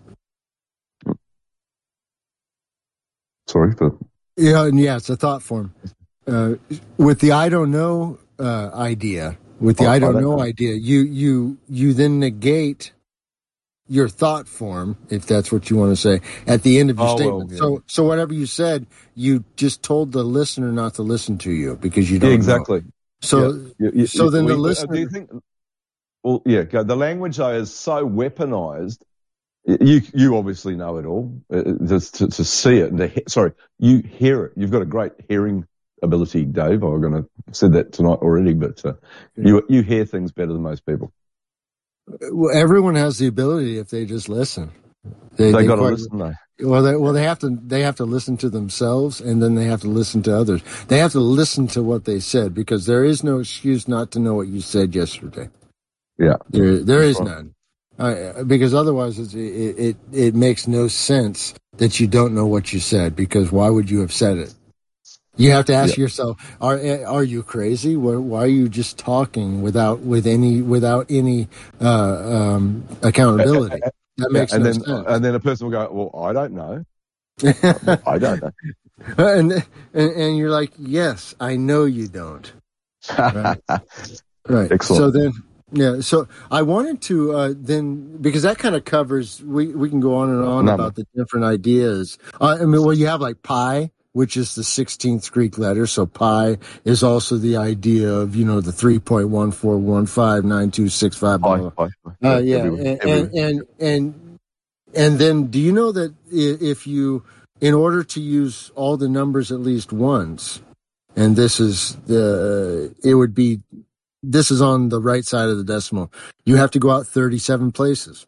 [SPEAKER 1] Sorry for.
[SPEAKER 2] yeah, and yeah, it's a thought form. Uh, with the "I don't know" uh, idea, with the
[SPEAKER 1] I-
[SPEAKER 2] "I don't,
[SPEAKER 1] I don't
[SPEAKER 2] know"
[SPEAKER 1] know.
[SPEAKER 2] idea, you you you then negate your thought form, if that's what you want to say, at the end of your
[SPEAKER 1] Oh,
[SPEAKER 2] statement.
[SPEAKER 1] well, yeah.
[SPEAKER 2] So so whatever you said, you just told the listener not to listen to you because you don't
[SPEAKER 1] Yeah,
[SPEAKER 2] know.
[SPEAKER 1] exactly.
[SPEAKER 2] So
[SPEAKER 1] Yeah. You- you-
[SPEAKER 2] so
[SPEAKER 1] you-
[SPEAKER 2] then the
[SPEAKER 1] we- uh,
[SPEAKER 2] listener.
[SPEAKER 1] Do you think? Well, yeah. Go. The language though is so weaponized. You you obviously know it all. Uh, just to, to see it and to he- sorry, you hear it. You've got a great hearing ability, Dave. I'm going to said that tonight already, but uh, you you hear things better than most people.
[SPEAKER 2] Well, everyone has the ability if they just listen. They,
[SPEAKER 1] They,
[SPEAKER 2] they
[SPEAKER 1] got to
[SPEAKER 2] quite,
[SPEAKER 1] listen though.
[SPEAKER 2] well, they, well, they have to. They have to listen to themselves, and then they have to listen to others. They have to listen to what they said because there is no excuse not to know what you said yesterday.
[SPEAKER 1] Yeah,
[SPEAKER 2] There, there
[SPEAKER 1] That's
[SPEAKER 2] is
[SPEAKER 1] right.
[SPEAKER 2] none. Uh, because otherwise, it's, it, it it makes no sense that you don't know what you said. Because why would you have said it? You have to ask
[SPEAKER 1] Yeah.
[SPEAKER 2] yourself: Are are you crazy? Why, why are you just talking without with any without any uh, um, accountability? That
[SPEAKER 1] Yeah,
[SPEAKER 2] makes
[SPEAKER 1] and
[SPEAKER 2] no
[SPEAKER 1] then
[SPEAKER 2] sense.
[SPEAKER 1] and then a person will go, well, I don't know. Well, I don't know.
[SPEAKER 2] and, and and you're like, yes, I know you don't. Right. Right.
[SPEAKER 1] Excellent.
[SPEAKER 2] So then, yeah. So I wanted to uh, then because that kind of covers. We we can go on and on
[SPEAKER 1] No,
[SPEAKER 2] about the different ideas. Uh, I mean, well, you have like pi, which is the sixteenth Greek letter. So pi is also the idea of you know the three point one four one five nine two six five.
[SPEAKER 1] Hi, hi, hi.
[SPEAKER 2] Uh, yeah,
[SPEAKER 1] Everywhere,
[SPEAKER 2] and,
[SPEAKER 1] everywhere.
[SPEAKER 2] and and and and then do you know that i- if you, in order to use all the numbers at least once, and this is the, it would be, this is on the right side of the decimal, you have to go out thirty-seven places.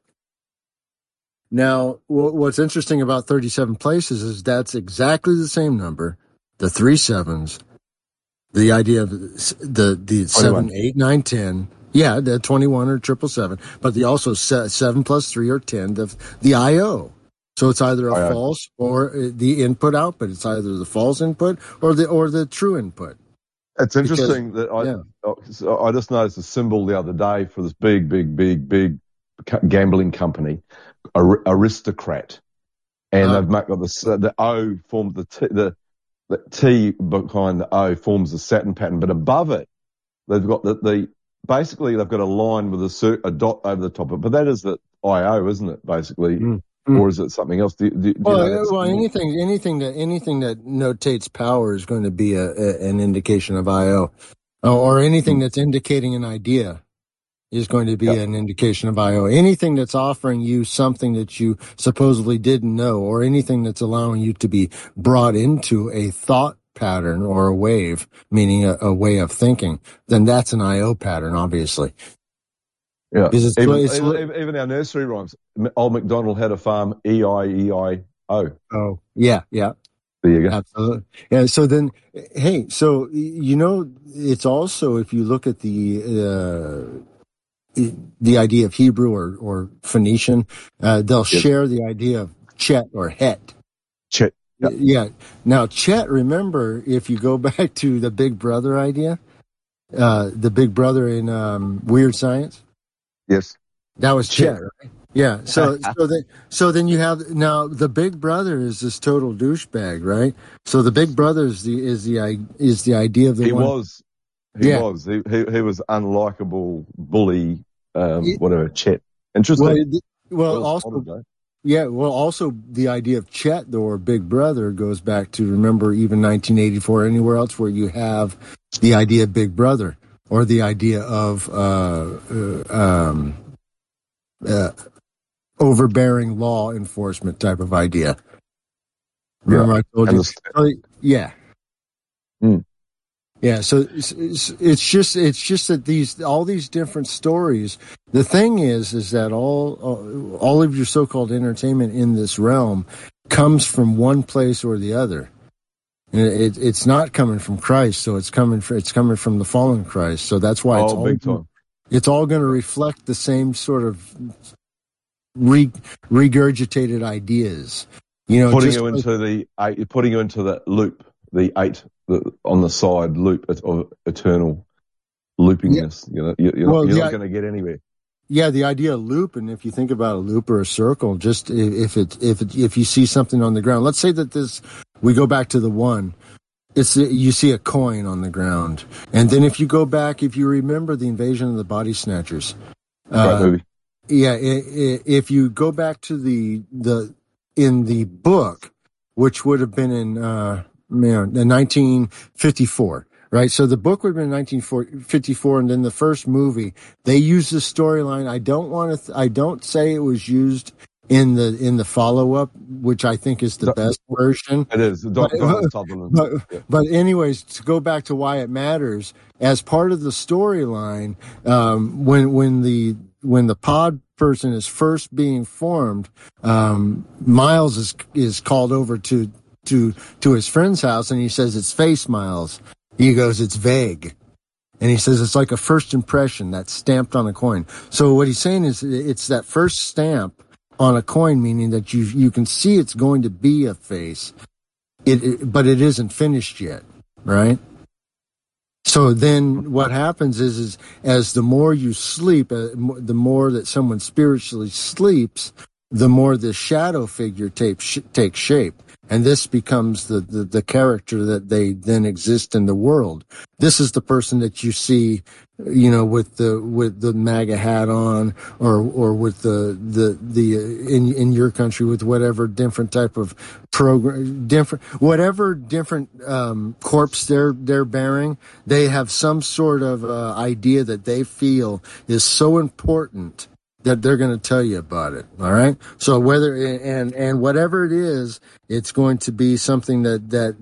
[SPEAKER 2] Now, wh- what's interesting about thirty-seven places is that's exactly the same number, the three sevens, the idea of the the seven, eight, nine, ten. Yeah, the twenty-one or triple seven, but the also se- seven plus three or ten, the the I O. So it's either a
[SPEAKER 1] I O.
[SPEAKER 2] false or uh, the input output. It's either the false input or the or the true input.
[SPEAKER 1] It's interesting
[SPEAKER 2] Because,
[SPEAKER 1] that I
[SPEAKER 2] yeah.
[SPEAKER 1] oh, I just noticed a symbol the other day for this big, big, big, big gambling company, Ar- Aristocrat, and
[SPEAKER 2] Ah.
[SPEAKER 1] they've got the the O formed the T, the the T behind the O forms the Saturn pattern, but above it they've got the, the basically they've got a line with a, cir- a dot over the top of it, but that is the I O, isn't it? Basically,
[SPEAKER 2] Mm.
[SPEAKER 1] or is it something else? Do, do, do
[SPEAKER 2] Well,
[SPEAKER 1] you know
[SPEAKER 2] uh,
[SPEAKER 1] that
[SPEAKER 2] well,
[SPEAKER 1] symbol?
[SPEAKER 2] anything, anything that, anything that notates power is going to be a, a an indication of I O, uh, or anything that's indicating an idea is going to be
[SPEAKER 1] Yeah.
[SPEAKER 2] an indication of I O. Anything that's offering you something that you supposedly didn't know, or anything that's allowing you to be brought into a thought pattern or a wave, meaning a, a way of thinking, then that's an I O pattern, obviously.
[SPEAKER 1] Yeah,
[SPEAKER 2] Because it's,
[SPEAKER 1] even,
[SPEAKER 2] it's,
[SPEAKER 1] even even our nursery rhymes. Old MacDonald had a farm. E I E I O.
[SPEAKER 2] oh, yeah, yeah.
[SPEAKER 1] There you go.
[SPEAKER 2] Absolutely. Yeah. So then, hey, so, you know, it's also, if you look at the, uh, the idea of Hebrew or, or Phoenician, uh, they'll
[SPEAKER 1] Yes.
[SPEAKER 2] share the idea of Chet or Het.
[SPEAKER 1] Chet. Yeah.
[SPEAKER 2] Yeah. Now, Chet, remember, if you go back to the Big Brother idea, uh, the Big Brother in, um, Weird Science,
[SPEAKER 1] Yes.
[SPEAKER 2] that was
[SPEAKER 1] Chet.
[SPEAKER 2] Chet, right? Yeah. So, so then, so then you have now the Big Brother is this total douchebag, right? So the Big Brother is the is the i- is the idea of the
[SPEAKER 1] He
[SPEAKER 2] one.
[SPEAKER 1] was. He
[SPEAKER 2] Yeah.
[SPEAKER 1] was. He, he he was unlikable bully. um,
[SPEAKER 2] It,
[SPEAKER 1] whatever, Chet.
[SPEAKER 2] well,
[SPEAKER 1] Interesting.
[SPEAKER 2] it, well,
[SPEAKER 1] Well
[SPEAKER 2] also,
[SPEAKER 1] spotted, though.
[SPEAKER 2] yeah, well, also the idea of Chet, though, or Big Brother, goes back to, remember, even nineteen eighty-four, anywhere else where you have the idea of Big Brother or the idea of uh, uh, um, uh, overbearing law enforcement type of idea.
[SPEAKER 1] Yeah.
[SPEAKER 2] Remember I told
[SPEAKER 1] And
[SPEAKER 2] you?
[SPEAKER 1] the,
[SPEAKER 2] Oh, yeah.
[SPEAKER 1] mm,
[SPEAKER 2] Yeah, so it's, it's it's just it's just that these all these different stories. The thing is, is that all all of your so-called entertainment in this realm comes from one place or the other. And it, it's not coming from Christ, so it's coming from, it's coming from the fallen Christ. So that's why it's
[SPEAKER 1] oh,
[SPEAKER 2] all
[SPEAKER 1] big time.
[SPEAKER 2] it's all going to reflect the same sort of re, regurgitated ideas. You know,
[SPEAKER 1] Putting
[SPEAKER 2] just
[SPEAKER 1] you
[SPEAKER 2] like,
[SPEAKER 1] into the eight, putting you into that loop, the eight the, on the side loop of eternal
[SPEAKER 2] yeah,
[SPEAKER 1] loopingness. You know, you- you're not
[SPEAKER 2] well,
[SPEAKER 1] you're not
[SPEAKER 2] yeah.
[SPEAKER 1] going to get anywhere.
[SPEAKER 2] Yeah, the idea of loop, and if you think about a loop or a circle, just if it if it if you see something on the ground, let's say that this, we go back to the one, it's you see a coin on the ground, and then if you go back, if you remember the Invasion of the Body Snatchers,
[SPEAKER 1] Great
[SPEAKER 2] uh,
[SPEAKER 1] movie.
[SPEAKER 2] yeah, i i if you go back to the the in the book, which would have been in uh, man, in nineteen fifty-four. Right, so the book would have been nineteen fifty-four, and then the first movie they used the storyline. I don't want to. Th- I don't say it was used in the in the follow up, which I think is the
[SPEAKER 1] Do-
[SPEAKER 2] best version.
[SPEAKER 1] It is
[SPEAKER 2] But,
[SPEAKER 1] Don- Donald Sutherland.
[SPEAKER 2] but
[SPEAKER 1] Yeah.
[SPEAKER 2] but anyways, to go back to why it matters, as part of the storyline, um, when when the when the pod person is first being formed, um, Miles is is called over to to to his friend's house, and he says it's face Miles. He goes, it's vague. And he says it's like a first impression that's stamped on a coin. So what he's saying is it's that first stamp on a coin, meaning that you you can see it's going to be a face, it, it but it isn't finished yet, right? So then what happens is, is as the more you sleep, uh, the more that someone spiritually sleeps, the more the shadow figure tape sh- takes shape. And this becomes the, the, the character that they then exist in the world. This is the person that you see, you know, with the with the MAGA hat on, or or with the the the uh, in in your country with whatever different type of program, different whatever different um, corpse they're they're bearing. They have some sort of uh, idea that they feel is so important that they're going to tell you about it. All right. So whether and and whatever it is, it's going to be something that that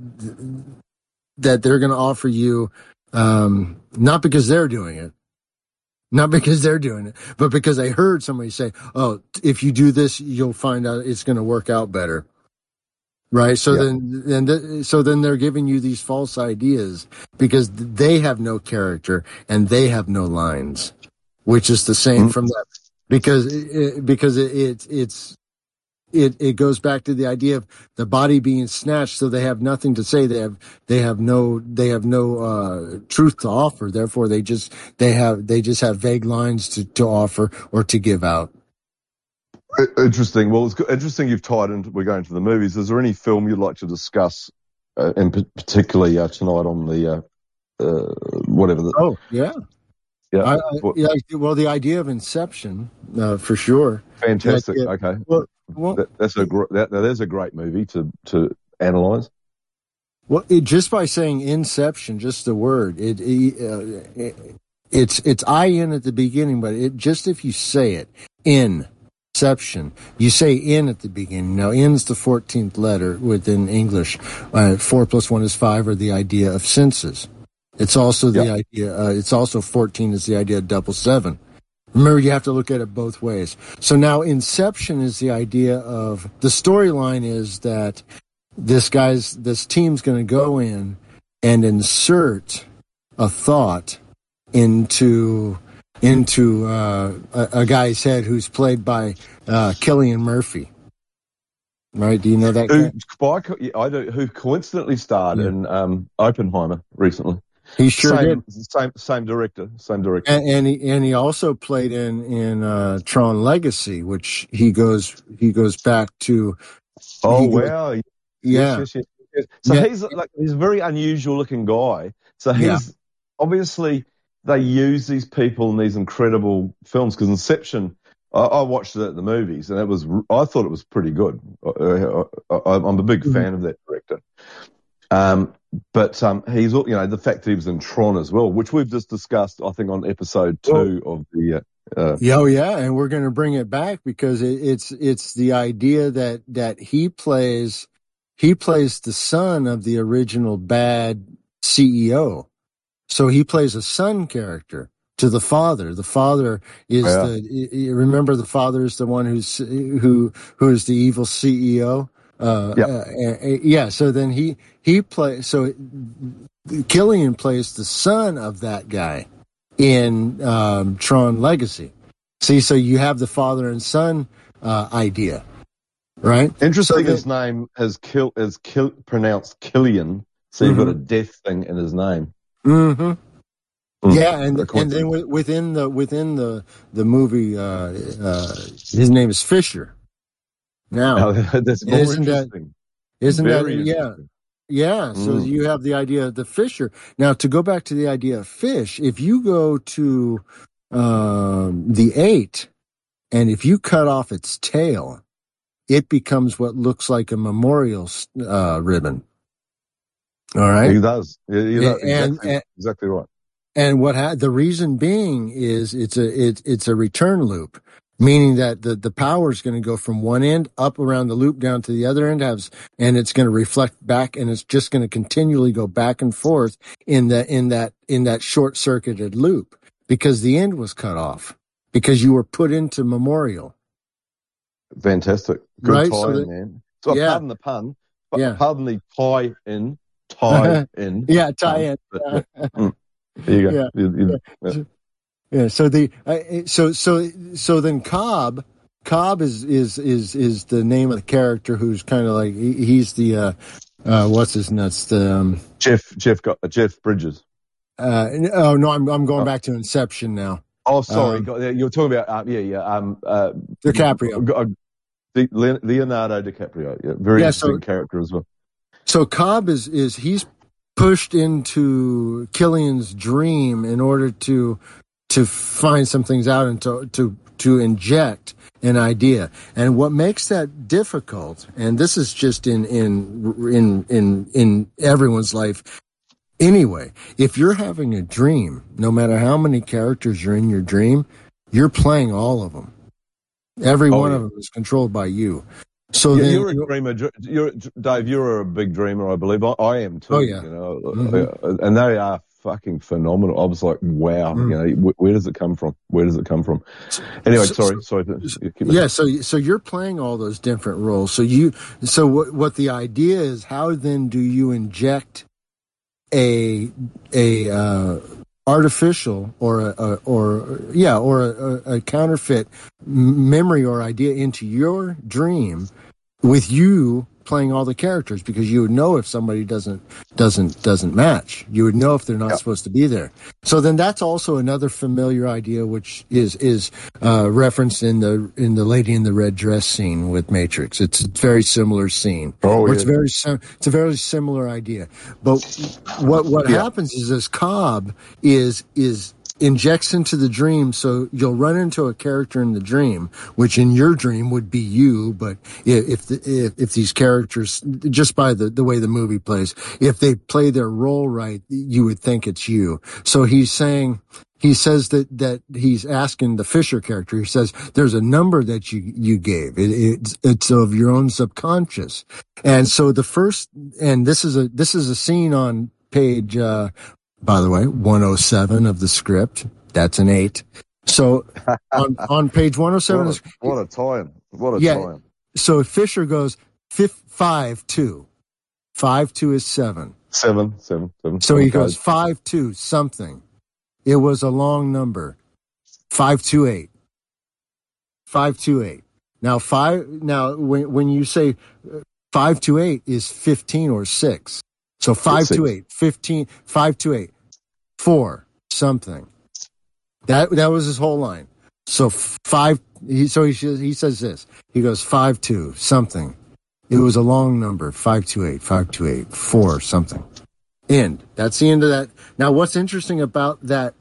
[SPEAKER 2] that they're going to offer you, um, not because they're doing it, not because they're doing it, but because they heard somebody say, "Oh, if you do this, you'll find out it's going to work out better." Right. So
[SPEAKER 1] Yeah.
[SPEAKER 2] then, then, th- so then they're giving you these false ideas because they have no character and they have no lines, which is the same
[SPEAKER 1] Mm.
[SPEAKER 2] from that. Because it, because it, it it's it it goes back to the idea of the body being snatched, so they have nothing to say. They have they have no they have no uh, truth to offer. Therefore, they just they have they just have vague lines to, to offer or to give out.
[SPEAKER 1] Interesting. Well, it's interesting you've tied into, we're going to the movies. Is there any film you'd like to discuss, uh, and particularly uh, tonight on the, uh, uh, whatever the,
[SPEAKER 2] Oh yeah,
[SPEAKER 1] yeah,
[SPEAKER 2] I, I,
[SPEAKER 1] what,
[SPEAKER 2] yeah. Well, the idea of Inception, uh, for sure.
[SPEAKER 1] fantastic.
[SPEAKER 2] Idea,
[SPEAKER 1] Okay.
[SPEAKER 2] well, well,
[SPEAKER 1] That, that's a, gr- that, that is a great movie to, to analyze.
[SPEAKER 2] well, it, just by saying Inception, just the word, it, it, uh, it it's it's I in at the beginning, but it just if you say it in. Inception. You say in at the beginning. Now, in's the fourteenth letter within English. Uh, four plus one is five, or the idea of senses. It's also the
[SPEAKER 1] Yeah.
[SPEAKER 2] idea, uh, it's also fourteen is the idea of double seven. Remember, you have to look at it both ways. So now Inception is the idea of, the storyline is that this guy's, this team's going to go in and insert a thought into into uh, a, a guy's head who's played by uh, Cillian Murphy. Right? Do you know that
[SPEAKER 1] Who,
[SPEAKER 2] guy?
[SPEAKER 1] by, co- yeah, I do, who coincidentally starred
[SPEAKER 2] Yeah.
[SPEAKER 1] in, um, Oppenheimer recently.
[SPEAKER 2] He sure
[SPEAKER 1] Same,
[SPEAKER 2] did.
[SPEAKER 1] same, same director, same director.
[SPEAKER 2] And, and he and he also played in in uh, Tron Legacy, which he goes he goes back to.
[SPEAKER 1] Oh,
[SPEAKER 2] He goes,
[SPEAKER 1] wow. Yes,
[SPEAKER 2] yeah,
[SPEAKER 1] yes, yes, yes. So
[SPEAKER 2] yeah,
[SPEAKER 1] he's like, he's a very unusual looking guy. So
[SPEAKER 2] yeah.
[SPEAKER 1] he's obviously, they use these people in these incredible films. Because Inception, I, I watched it at the movies, and it was I thought it was pretty good. I, I, I'm a big
[SPEAKER 2] Mm-hmm.
[SPEAKER 1] fan of that director. Um, but um, he's, you know, the fact that he was in Tron as well, which we've just discussed, I think, on episode two well, of the. Uh, uh,
[SPEAKER 2] yeah, oh yeah, and we're going to bring it back because it, it's it's the idea that that he plays he plays the son of the original bad C E O, so he plays a son character to the father. The father is
[SPEAKER 1] yeah.
[SPEAKER 2] the you remember the father is the one who's who who is the evil C E O. Uh,
[SPEAKER 1] yep.
[SPEAKER 2] uh, yeah. So then he he plays. So Killian plays the son of that guy in um, Tron Legacy. See, so you have the father and son uh, idea, right?
[SPEAKER 1] Interesting.
[SPEAKER 2] So that,
[SPEAKER 1] his name is kill is kill pronounced Killian, so you've mm-hmm. got a death thing in his name.
[SPEAKER 2] Mm-hmm. Mm. Yeah, and and then within the within the the movie, uh, uh, his name is Fisher. Now,
[SPEAKER 1] oh, that's more
[SPEAKER 2] isn't
[SPEAKER 1] interesting.
[SPEAKER 2] That, isn't
[SPEAKER 1] Very
[SPEAKER 2] that yeah? Yeah, so mm. you have the idea of the Fisher. Now, to go back to the idea of fish, if you go to um, the eight, and if you cut off its tail, it becomes what looks like a memorial uh, ribbon. All right?
[SPEAKER 1] He does. Yeah, he does.
[SPEAKER 2] And,
[SPEAKER 1] exactly,
[SPEAKER 2] and,
[SPEAKER 1] exactly right.
[SPEAKER 2] And what ha- the reason being is it's a it, it's a return loop. Meaning that the, the power is going to go from one end up around the loop down to the other end, has, and it's going to reflect back, and it's just going to continually go back and forth in the in that in that short circuited loop because the end was cut off because you were put into memorial.
[SPEAKER 1] Fantastic, good
[SPEAKER 2] right?
[SPEAKER 1] tie
[SPEAKER 2] so
[SPEAKER 1] in,
[SPEAKER 2] that,
[SPEAKER 1] man. So
[SPEAKER 2] yeah.
[SPEAKER 1] pardon the pun, but
[SPEAKER 2] yeah.
[SPEAKER 1] pardon the tie in, tie in,
[SPEAKER 2] yeah, tie in.
[SPEAKER 1] But, yeah. mm. There you go.
[SPEAKER 2] Yeah.
[SPEAKER 1] You, you, yeah.
[SPEAKER 2] Yeah, so the uh, so so so then Cobb Cobb is is is is the name of the character who's kind of like he, he's the uh, uh, what's his nuts the um,
[SPEAKER 1] Jeff Jeff got uh, Jeff Bridges.
[SPEAKER 2] Uh, oh no, I'm I'm going oh. back to Inception now.
[SPEAKER 1] Oh, sorry,
[SPEAKER 2] um,
[SPEAKER 1] you were talking about uh, yeah yeah um uh,
[SPEAKER 2] DiCaprio,
[SPEAKER 1] uh, Leonardo DiCaprio, yeah, very
[SPEAKER 2] yeah,
[SPEAKER 1] interesting
[SPEAKER 2] so,
[SPEAKER 1] character as well.
[SPEAKER 2] So Cobb is is he's pushed into Killian's dream in order to. to find some things out and to, to, to inject an idea. And what makes that difficult, and this is just in, in, in, in, in everyone's life anyway, if you're having a dream, no matter how many characters are in your dream, you're playing all of them. Every oh, one yeah. of them is controlled by you. So
[SPEAKER 1] yeah,
[SPEAKER 2] then,
[SPEAKER 1] you're a dreamer. You're, Dave, you're a big dreamer, I believe. I, I am too.
[SPEAKER 2] Oh, yeah.
[SPEAKER 1] You know,
[SPEAKER 2] mm-hmm.
[SPEAKER 1] and they are fucking phenomenal. I was like, wow, mm. you know, where, where does it come from? Where does it come from? Anyway,
[SPEAKER 2] so,
[SPEAKER 1] sorry, sorry.
[SPEAKER 2] Yeah, so so you're playing all those different roles. So you, so what what the idea is? How then do you inject a a uh, artificial or a, a or yeah or a, a counterfeit memory or idea into your dream with you playing all the characters, because you would know if somebody doesn't doesn't doesn't match. You would know if they're not yeah. supposed to be there. So then that's also another familiar idea, which is is uh, referenced in the in the Lady in the Red Dress scene with Matrix. It's a very similar scene.
[SPEAKER 1] Oh, yeah.
[SPEAKER 2] It's very it's a very similar idea. But what what yeah. happens is this Cobb is is injects into the dream, so you'll run into a character in the dream, which in your dream would be you, but if the, if, if these characters, just by the, the way the movie plays, if they play their role right, you would think it's you. So he's saying, he says that, that he's asking the Fisher character, he says, there's a number that you, you gave. It, it's, it's of your own subconscious. And so the first, and this is a, this is a scene on page, uh, by the way, one oh seven of the script. That's an eight. So on, on page one oh seven,
[SPEAKER 1] what a, what a time! What a
[SPEAKER 2] yeah,
[SPEAKER 1] time!
[SPEAKER 2] So Fisher goes fifth, five two, five two is seven,
[SPEAKER 1] seven, seven, seven.
[SPEAKER 2] So he
[SPEAKER 1] okay.
[SPEAKER 2] goes five two something. It was a long number, five two eight, five two eight. Now five. Now when when you say five two eight is fifteen or six. So five to eight, fifteen, five to eight, four, something. That that was his whole line. So five. He, so he he says this. He goes five two something. It was a long number. Five two eight, five two eight, four something. End. That's the end of that. Now, what's interesting about that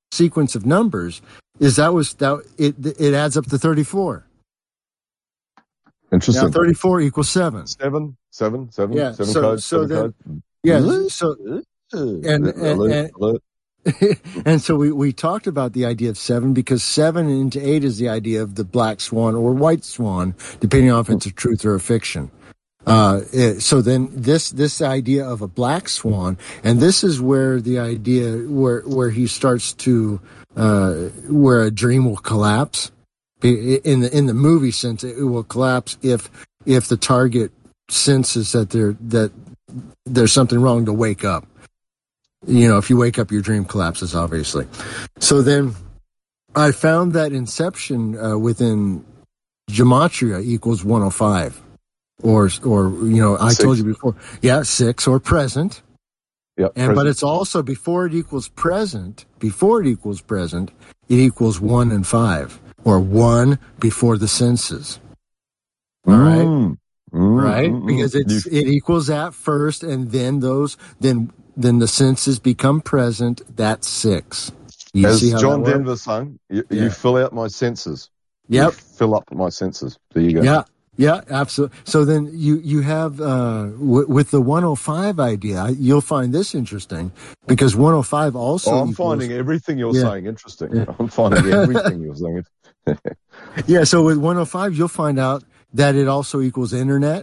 [SPEAKER 2] sequence of numbers is that was that it it adds up to thirty-four.
[SPEAKER 1] Interesting.
[SPEAKER 2] Now thirty-four equals seven.
[SPEAKER 1] Seven, seven, seven,
[SPEAKER 2] Yeah.
[SPEAKER 1] seven
[SPEAKER 2] So
[SPEAKER 1] codes,
[SPEAKER 2] so
[SPEAKER 1] seven
[SPEAKER 2] then
[SPEAKER 1] codes.
[SPEAKER 2] yeah. So and and,
[SPEAKER 1] alert,
[SPEAKER 2] and
[SPEAKER 1] alert.
[SPEAKER 2] and so we, we talked about the idea of seven because seven into eight is the idea of the black swan or white swan, depending on if it's a truth or a fiction. Uh, it, so then this this idea of a black swan, and this is where the idea where where he starts to uh, where a dream will collapse. In the in the movie sense, it will collapse if if the target senses that there that there's something wrong to wake up. You know, if you wake up, your dream collapses, obviously. So then I found that inception uh, within gematria equals one oh five. Or, or you know, I
[SPEAKER 1] Six.
[SPEAKER 2] told you before. Yeah, six or present.
[SPEAKER 1] Yep,
[SPEAKER 2] and
[SPEAKER 1] present.
[SPEAKER 2] But it's also before it equals present, before it equals present, it equals one and five. Or one before the senses. All right?
[SPEAKER 1] Mm, mm,
[SPEAKER 2] right?
[SPEAKER 1] Mm,
[SPEAKER 2] because it's it equals that first, and then those then then the senses become present. That's six. You
[SPEAKER 1] As
[SPEAKER 2] see how
[SPEAKER 1] John
[SPEAKER 2] that
[SPEAKER 1] Denver sung, you,
[SPEAKER 2] Yeah.
[SPEAKER 1] you fill out my senses.
[SPEAKER 2] Yep.
[SPEAKER 1] You fill up my senses. There you go.
[SPEAKER 2] Yeah. Yeah, absolutely. So then you you have uh, w- with the one oh five idea, you'll find this interesting because one oh five also.
[SPEAKER 1] Oh, I'm
[SPEAKER 2] equals,
[SPEAKER 1] finding everything you're
[SPEAKER 2] Yeah.
[SPEAKER 1] saying interesting.
[SPEAKER 2] Yeah.
[SPEAKER 1] I'm finding everything you're saying.
[SPEAKER 2] Yeah. So with one oh five, you'll find out that it also equals internet.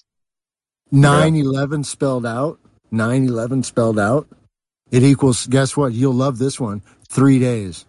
[SPEAKER 2] nine eleven spelled out. nine eleven spelled out. It equals. Guess what? You'll love this one. Three days.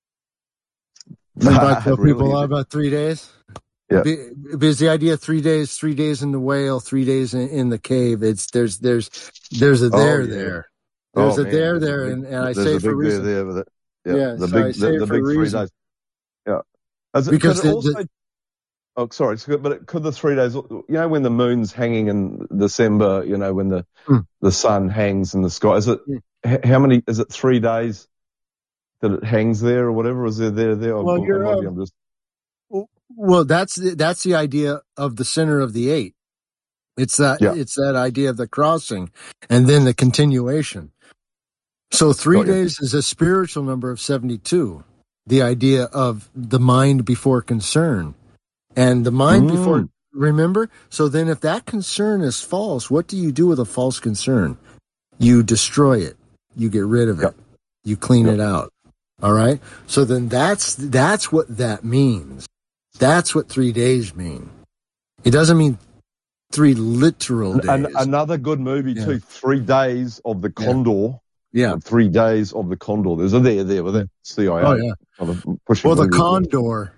[SPEAKER 2] Anybody tell
[SPEAKER 1] Really?
[SPEAKER 2] people a lot about three days?
[SPEAKER 1] Yeah.
[SPEAKER 2] Be- Because the idea of three days, three days in the whale, three days in, in the cave. It's there's there's there's a there
[SPEAKER 1] Oh, yeah.
[SPEAKER 2] there. There's
[SPEAKER 1] Oh,
[SPEAKER 2] a
[SPEAKER 1] man,
[SPEAKER 2] there
[SPEAKER 1] there's a
[SPEAKER 2] there,
[SPEAKER 1] big-
[SPEAKER 2] and, and I
[SPEAKER 1] there's
[SPEAKER 2] say
[SPEAKER 1] a
[SPEAKER 2] it for a
[SPEAKER 1] big there
[SPEAKER 2] reason.
[SPEAKER 1] there with it. Yeah,
[SPEAKER 2] Yeah,
[SPEAKER 1] the
[SPEAKER 2] so
[SPEAKER 1] big
[SPEAKER 2] I say
[SPEAKER 1] the,
[SPEAKER 2] it
[SPEAKER 1] the
[SPEAKER 2] for a
[SPEAKER 1] big three
[SPEAKER 2] reason.
[SPEAKER 1] days. Yeah, As it,
[SPEAKER 2] Because
[SPEAKER 1] could it
[SPEAKER 2] the-
[SPEAKER 1] also.
[SPEAKER 2] the-
[SPEAKER 1] Oh, sorry, it's good, but it, could the three days? You know, when the moon's hanging in December, you know, when the
[SPEAKER 2] Mm.
[SPEAKER 1] the sun hangs in the sky, is it
[SPEAKER 2] Mm.
[SPEAKER 1] h- how many? Is it three days that it hangs there, or whatever? Is there there there?
[SPEAKER 2] Well,
[SPEAKER 1] Or,
[SPEAKER 2] you're,
[SPEAKER 1] or maybe
[SPEAKER 2] um,
[SPEAKER 1] I'm just.
[SPEAKER 2] Well, that's the, that's the idea of the center of the eight. It's that
[SPEAKER 1] Yeah.
[SPEAKER 2] it's that idea of the crossing, and then the continuation. So three
[SPEAKER 1] Got you.
[SPEAKER 2] days is a spiritual number of seventy-two. The idea of the mind before concern, and the mind
[SPEAKER 1] Mm.
[SPEAKER 2] before. Remember. So then, if that concern is false, what do you do with a false concern? You destroy it. You get rid of it.
[SPEAKER 1] Yep.
[SPEAKER 2] You clean
[SPEAKER 1] Yep.
[SPEAKER 2] it out. All right. So then that's that's what that means. That's what three days mean. It doesn't mean three literal days.
[SPEAKER 1] An, another good movie
[SPEAKER 2] Yeah.
[SPEAKER 1] too. Three Days of the
[SPEAKER 2] Yeah.
[SPEAKER 1] Condor.
[SPEAKER 2] Yeah.
[SPEAKER 1] Three Days of the Condor. There's a there there with that C I A.
[SPEAKER 2] Oh yeah.
[SPEAKER 1] Kind of pushing
[SPEAKER 2] Well, the
[SPEAKER 1] movies.
[SPEAKER 2] condor.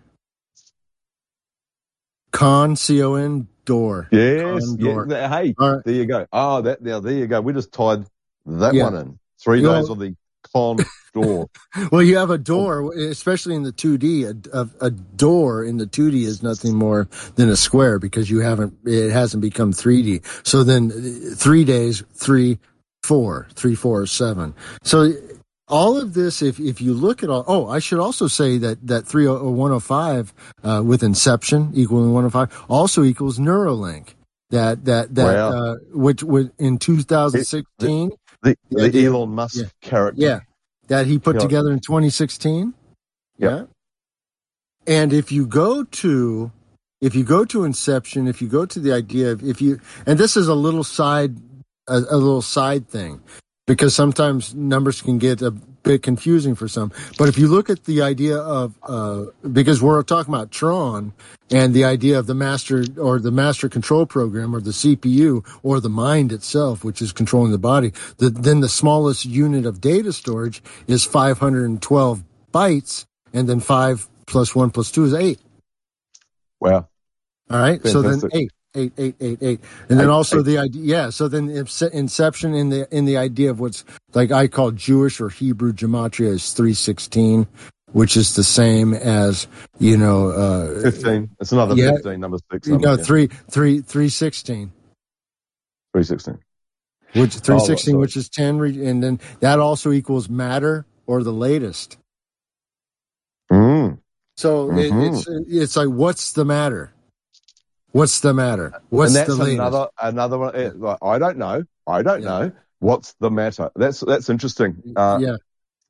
[SPEAKER 2] Con C O N door.
[SPEAKER 1] Yes.
[SPEAKER 2] Condor.
[SPEAKER 1] Yeah. Hey,
[SPEAKER 2] All right.
[SPEAKER 1] there you go. Oh, that now there you go. We just tied that
[SPEAKER 2] Yeah.
[SPEAKER 1] one in. Three
[SPEAKER 2] Well-
[SPEAKER 1] days of the Condor.
[SPEAKER 2] Well, you have a door, especially in the two D. A, a, a door in the two D is nothing more than a square because you haven't. It hasn't become three D. So then, three days, three, four, three, four, seven. So all of this, if if you look at all. Oh, I should also say that that three oh one oh five uh, with Inception equaling one oh five also equals Neuralink. That that that
[SPEAKER 1] Wow.
[SPEAKER 2] uh, which would in two thousand sixteen.
[SPEAKER 1] The,
[SPEAKER 2] The
[SPEAKER 1] the
[SPEAKER 2] idea-
[SPEAKER 1] Elon Musk
[SPEAKER 2] yeah.
[SPEAKER 1] character.
[SPEAKER 2] Yeah. That he put
[SPEAKER 1] Yeah.
[SPEAKER 2] together in twenty sixteen.
[SPEAKER 1] Yeah.
[SPEAKER 2] Yeah. And if you go to, if you go to Inception, if you go to the idea of, if you, and this is a little side, a, a little side thing, because sometimes numbers can get a bit confusing for some. But if you look at the idea of, uh, because we're talking about Tron and the idea of the master or the master control program or the C P U or the mind itself, which is controlling the body, the, then the smallest unit of data storage is five hundred twelve bytes, and then five plus one plus two is eight.
[SPEAKER 1] Wow.
[SPEAKER 2] All right. So then
[SPEAKER 1] Fantastic.
[SPEAKER 2] eight, eight, eight, eight, eight. And then
[SPEAKER 1] Eight,
[SPEAKER 2] also
[SPEAKER 1] eight.
[SPEAKER 2] the idea, yeah. So then Ince- Inception in the, in the idea of what's like I call Jewish or Hebrew gematria is three sixteen, which is the same as, you know, uh,
[SPEAKER 1] Fifteen. It's another
[SPEAKER 2] yeah.
[SPEAKER 1] fifteen. Number six.
[SPEAKER 2] you
[SPEAKER 1] Number,
[SPEAKER 2] know,
[SPEAKER 1] yeah.
[SPEAKER 2] three, three, three sixteen,
[SPEAKER 1] Three sixteen.
[SPEAKER 2] which three sixteen,
[SPEAKER 1] sorry.
[SPEAKER 2] which is ten. Re- and then that also equals matter or the latest.
[SPEAKER 1] Mm.
[SPEAKER 2] So it,
[SPEAKER 1] Mhm.
[SPEAKER 2] it's, it's like, what's the matter? What's the matter? What's
[SPEAKER 1] and that's
[SPEAKER 2] the latest?
[SPEAKER 1] another another one. eh, like, I don't know. I don't
[SPEAKER 2] Yeah.
[SPEAKER 1] know. What's the matter? That's that's interesting. Uh,
[SPEAKER 2] yeah.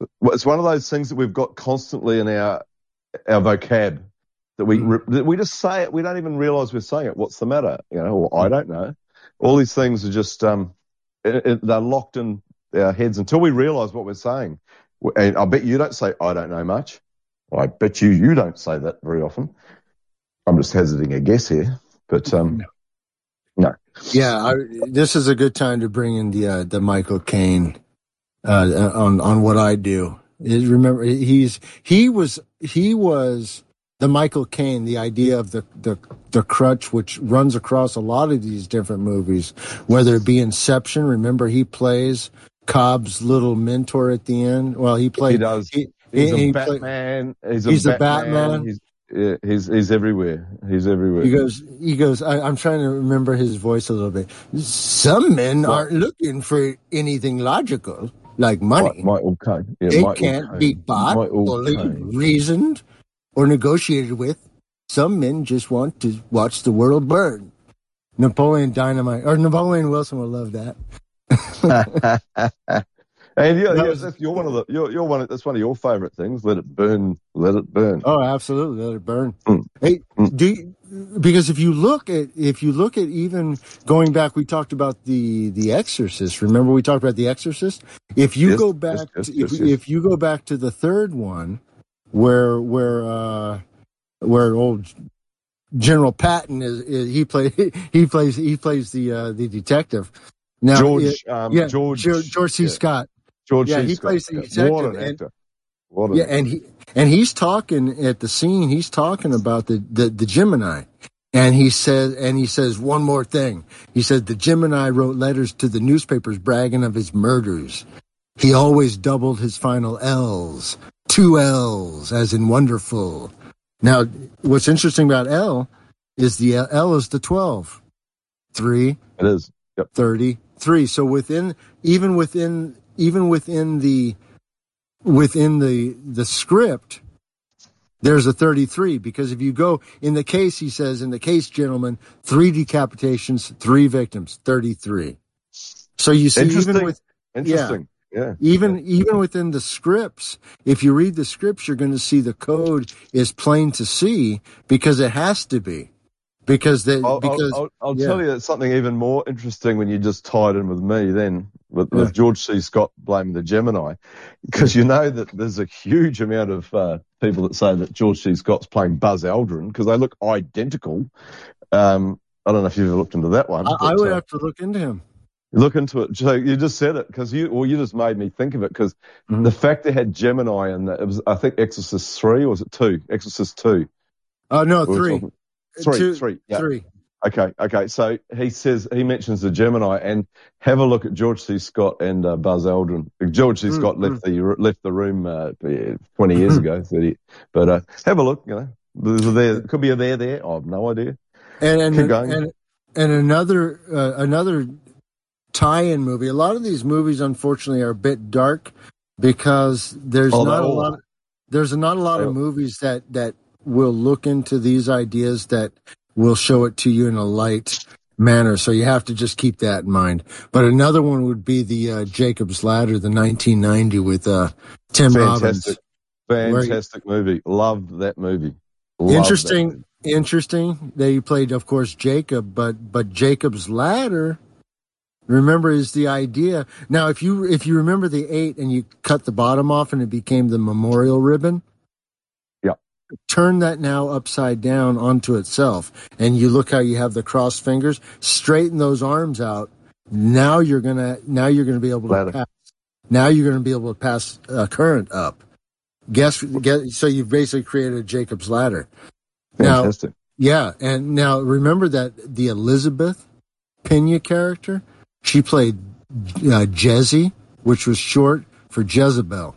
[SPEAKER 1] it's one of those things that we've got constantly in our our vocab that we mm. that we just say it. We don't even realise we're saying it. What's the matter? You know, or I don't know. All these things are just um, it, it, they're locked in our heads until we realise what we're saying. And I bet you don't say I don't know much. Well, I bet you you don't say that very often. I'm just hazarding a guess here, but um, no.
[SPEAKER 2] Yeah, I, this is a good time to bring in the uh, the Michael Caine uh, on on what I do. Is remember he's he was he was the Michael Caine, the idea of the, the the crutch, which runs across a lot of these different movies, whether it be Inception. Remember, he plays Cobb's little mentor at the end. Well, he played.
[SPEAKER 1] He does.
[SPEAKER 2] He,
[SPEAKER 1] he's
[SPEAKER 2] he,
[SPEAKER 1] a
[SPEAKER 2] he
[SPEAKER 1] Batman.
[SPEAKER 2] Play,
[SPEAKER 1] he's a
[SPEAKER 2] he's
[SPEAKER 1] Batman.
[SPEAKER 2] Batman.
[SPEAKER 1] He's, yeah, he's he's everywhere. He's everywhere.
[SPEAKER 2] He goes. He goes. I, I'm trying to remember his voice a little bit. Some men what? aren't looking for anything logical like money.
[SPEAKER 1] Michael Caine. Yeah,
[SPEAKER 2] they
[SPEAKER 1] Michael
[SPEAKER 2] can't
[SPEAKER 1] Caine.
[SPEAKER 2] be bought, bullied, reasoned, or negotiated with. Some men just want to watch the world burn. Napoleon Dynamite or Napoleon Wilson will love that.
[SPEAKER 1] And you're,
[SPEAKER 2] that
[SPEAKER 1] you're,
[SPEAKER 2] was,
[SPEAKER 1] you're one of the you're, you're one of, that's one of your favourite things. Let it burn, let it burn.
[SPEAKER 2] Oh, absolutely, let it burn.
[SPEAKER 1] Mm.
[SPEAKER 2] Hey,
[SPEAKER 1] mm.
[SPEAKER 2] do you, because if you look at if you look at even going back, we talked about the the Exorcist. Remember, we talked about the Exorcist. If you
[SPEAKER 1] yes,
[SPEAKER 2] go back,
[SPEAKER 1] yes, yes,
[SPEAKER 2] to,
[SPEAKER 1] yes,
[SPEAKER 2] if,
[SPEAKER 1] yes.
[SPEAKER 2] if you go back to the third one, where where uh, where old General Patton is, is he play he plays he plays the uh, the detective. Now,
[SPEAKER 1] George,
[SPEAKER 2] it,
[SPEAKER 1] um,
[SPEAKER 2] yeah,
[SPEAKER 1] George,
[SPEAKER 2] George C.
[SPEAKER 1] yeah.
[SPEAKER 2] Scott.
[SPEAKER 1] George
[SPEAKER 2] yeah,
[SPEAKER 1] C.
[SPEAKER 2] he
[SPEAKER 1] Scott.
[SPEAKER 2] plays the
[SPEAKER 1] Yeah.
[SPEAKER 2] detective.
[SPEAKER 1] What an
[SPEAKER 2] and,
[SPEAKER 1] actor! What an
[SPEAKER 2] yeah,
[SPEAKER 1] actor.
[SPEAKER 2] and he and he's talking at the scene. He's talking about the, the, the Gemini, and he says and he says one more thing. He said the Gemini wrote letters to the newspapers bragging of his murders. He always doubled his final L's, two L's, as in wonderful. Now, what's interesting about L is the L is the twelve, three.
[SPEAKER 1] It is. Yep.
[SPEAKER 2] thirty-three. So within, even within, even within the, within the, the script, there's a thirty-three, because if you go in the case, he says, in the case, gentlemen, three decapitations, three victims, thirty-three. So you see, even with,
[SPEAKER 1] Interesting. Yeah. yeah.
[SPEAKER 2] Even,
[SPEAKER 1] yeah.
[SPEAKER 2] even within the scripts, if you read the scripts, you're going to see the code is plain to see, because it has to be. Because they,
[SPEAKER 1] I'll,
[SPEAKER 2] because
[SPEAKER 1] I'll, I'll, I'll
[SPEAKER 2] yeah.
[SPEAKER 1] tell you something even more interesting when you just tied in with me then with,
[SPEAKER 2] Yeah.
[SPEAKER 1] with George C. Scott blaming the Gemini, because you know that there's a huge amount of uh, people that say that George C. Scott's playing Buzz Aldrin because they look identical. Um, I don't know if you've ever looked into that one.
[SPEAKER 2] I,
[SPEAKER 1] but,
[SPEAKER 2] I would
[SPEAKER 1] uh,
[SPEAKER 2] have to look into him.
[SPEAKER 1] Look into it. So you just said it because you, well, you just made me think of it because mm-hmm. the fact they had Gemini and it was, I think Exorcist three, or was it two? Exorcist two.
[SPEAKER 2] Oh uh, no, three.
[SPEAKER 1] Three,
[SPEAKER 2] Two,
[SPEAKER 1] three, yeah.
[SPEAKER 2] three.
[SPEAKER 1] Okay, okay. So he says he mentions the Gemini, and have a look at George C. Scott and uh, Buzz Aldrin. George C. Mm, Scott left mm. the left the room uh, twenty years ago, thirty. But uh, have a look. You know, there's a there could be a there there. I have no idea.
[SPEAKER 2] And and
[SPEAKER 1] Keep going.
[SPEAKER 2] and, and another uh, another tie-in movie. A lot of these movies, unfortunately, are a bit dark because there's oh, not a lot. Of, there's not a lot oh. of movies that that will look into these ideas that will show it to you in a light manner. So you have to just keep that in mind. But another one would be the uh, Jacob's Ladder, the nineteen ninety with uh, Tim
[SPEAKER 1] Fantastic.
[SPEAKER 2] Robbins.
[SPEAKER 1] Fantastic movie. Loved that movie. Loved
[SPEAKER 2] interesting.
[SPEAKER 1] That movie.
[SPEAKER 2] Interesting. They played, of course, Jacob, but but Jacob's Ladder, remember, is the idea. Now, if you if you remember the eight and you cut the bottom off and it became the memorial ribbon, turn that now upside down onto itself, and you look how you have the crossed fingers. Straighten those arms out. Now you're gonna. Now you're gonna be able to
[SPEAKER 1] Ladder.
[SPEAKER 2] pass. Now you're gonna be able to pass uh, current up. Guess. Guess. So you've basically created a Jacob's Ladder.
[SPEAKER 1] Fantastic.
[SPEAKER 2] Now, yeah, and now remember that the Elizabeth Pena character, she played uh, Jezzy, which was short for Jezebel.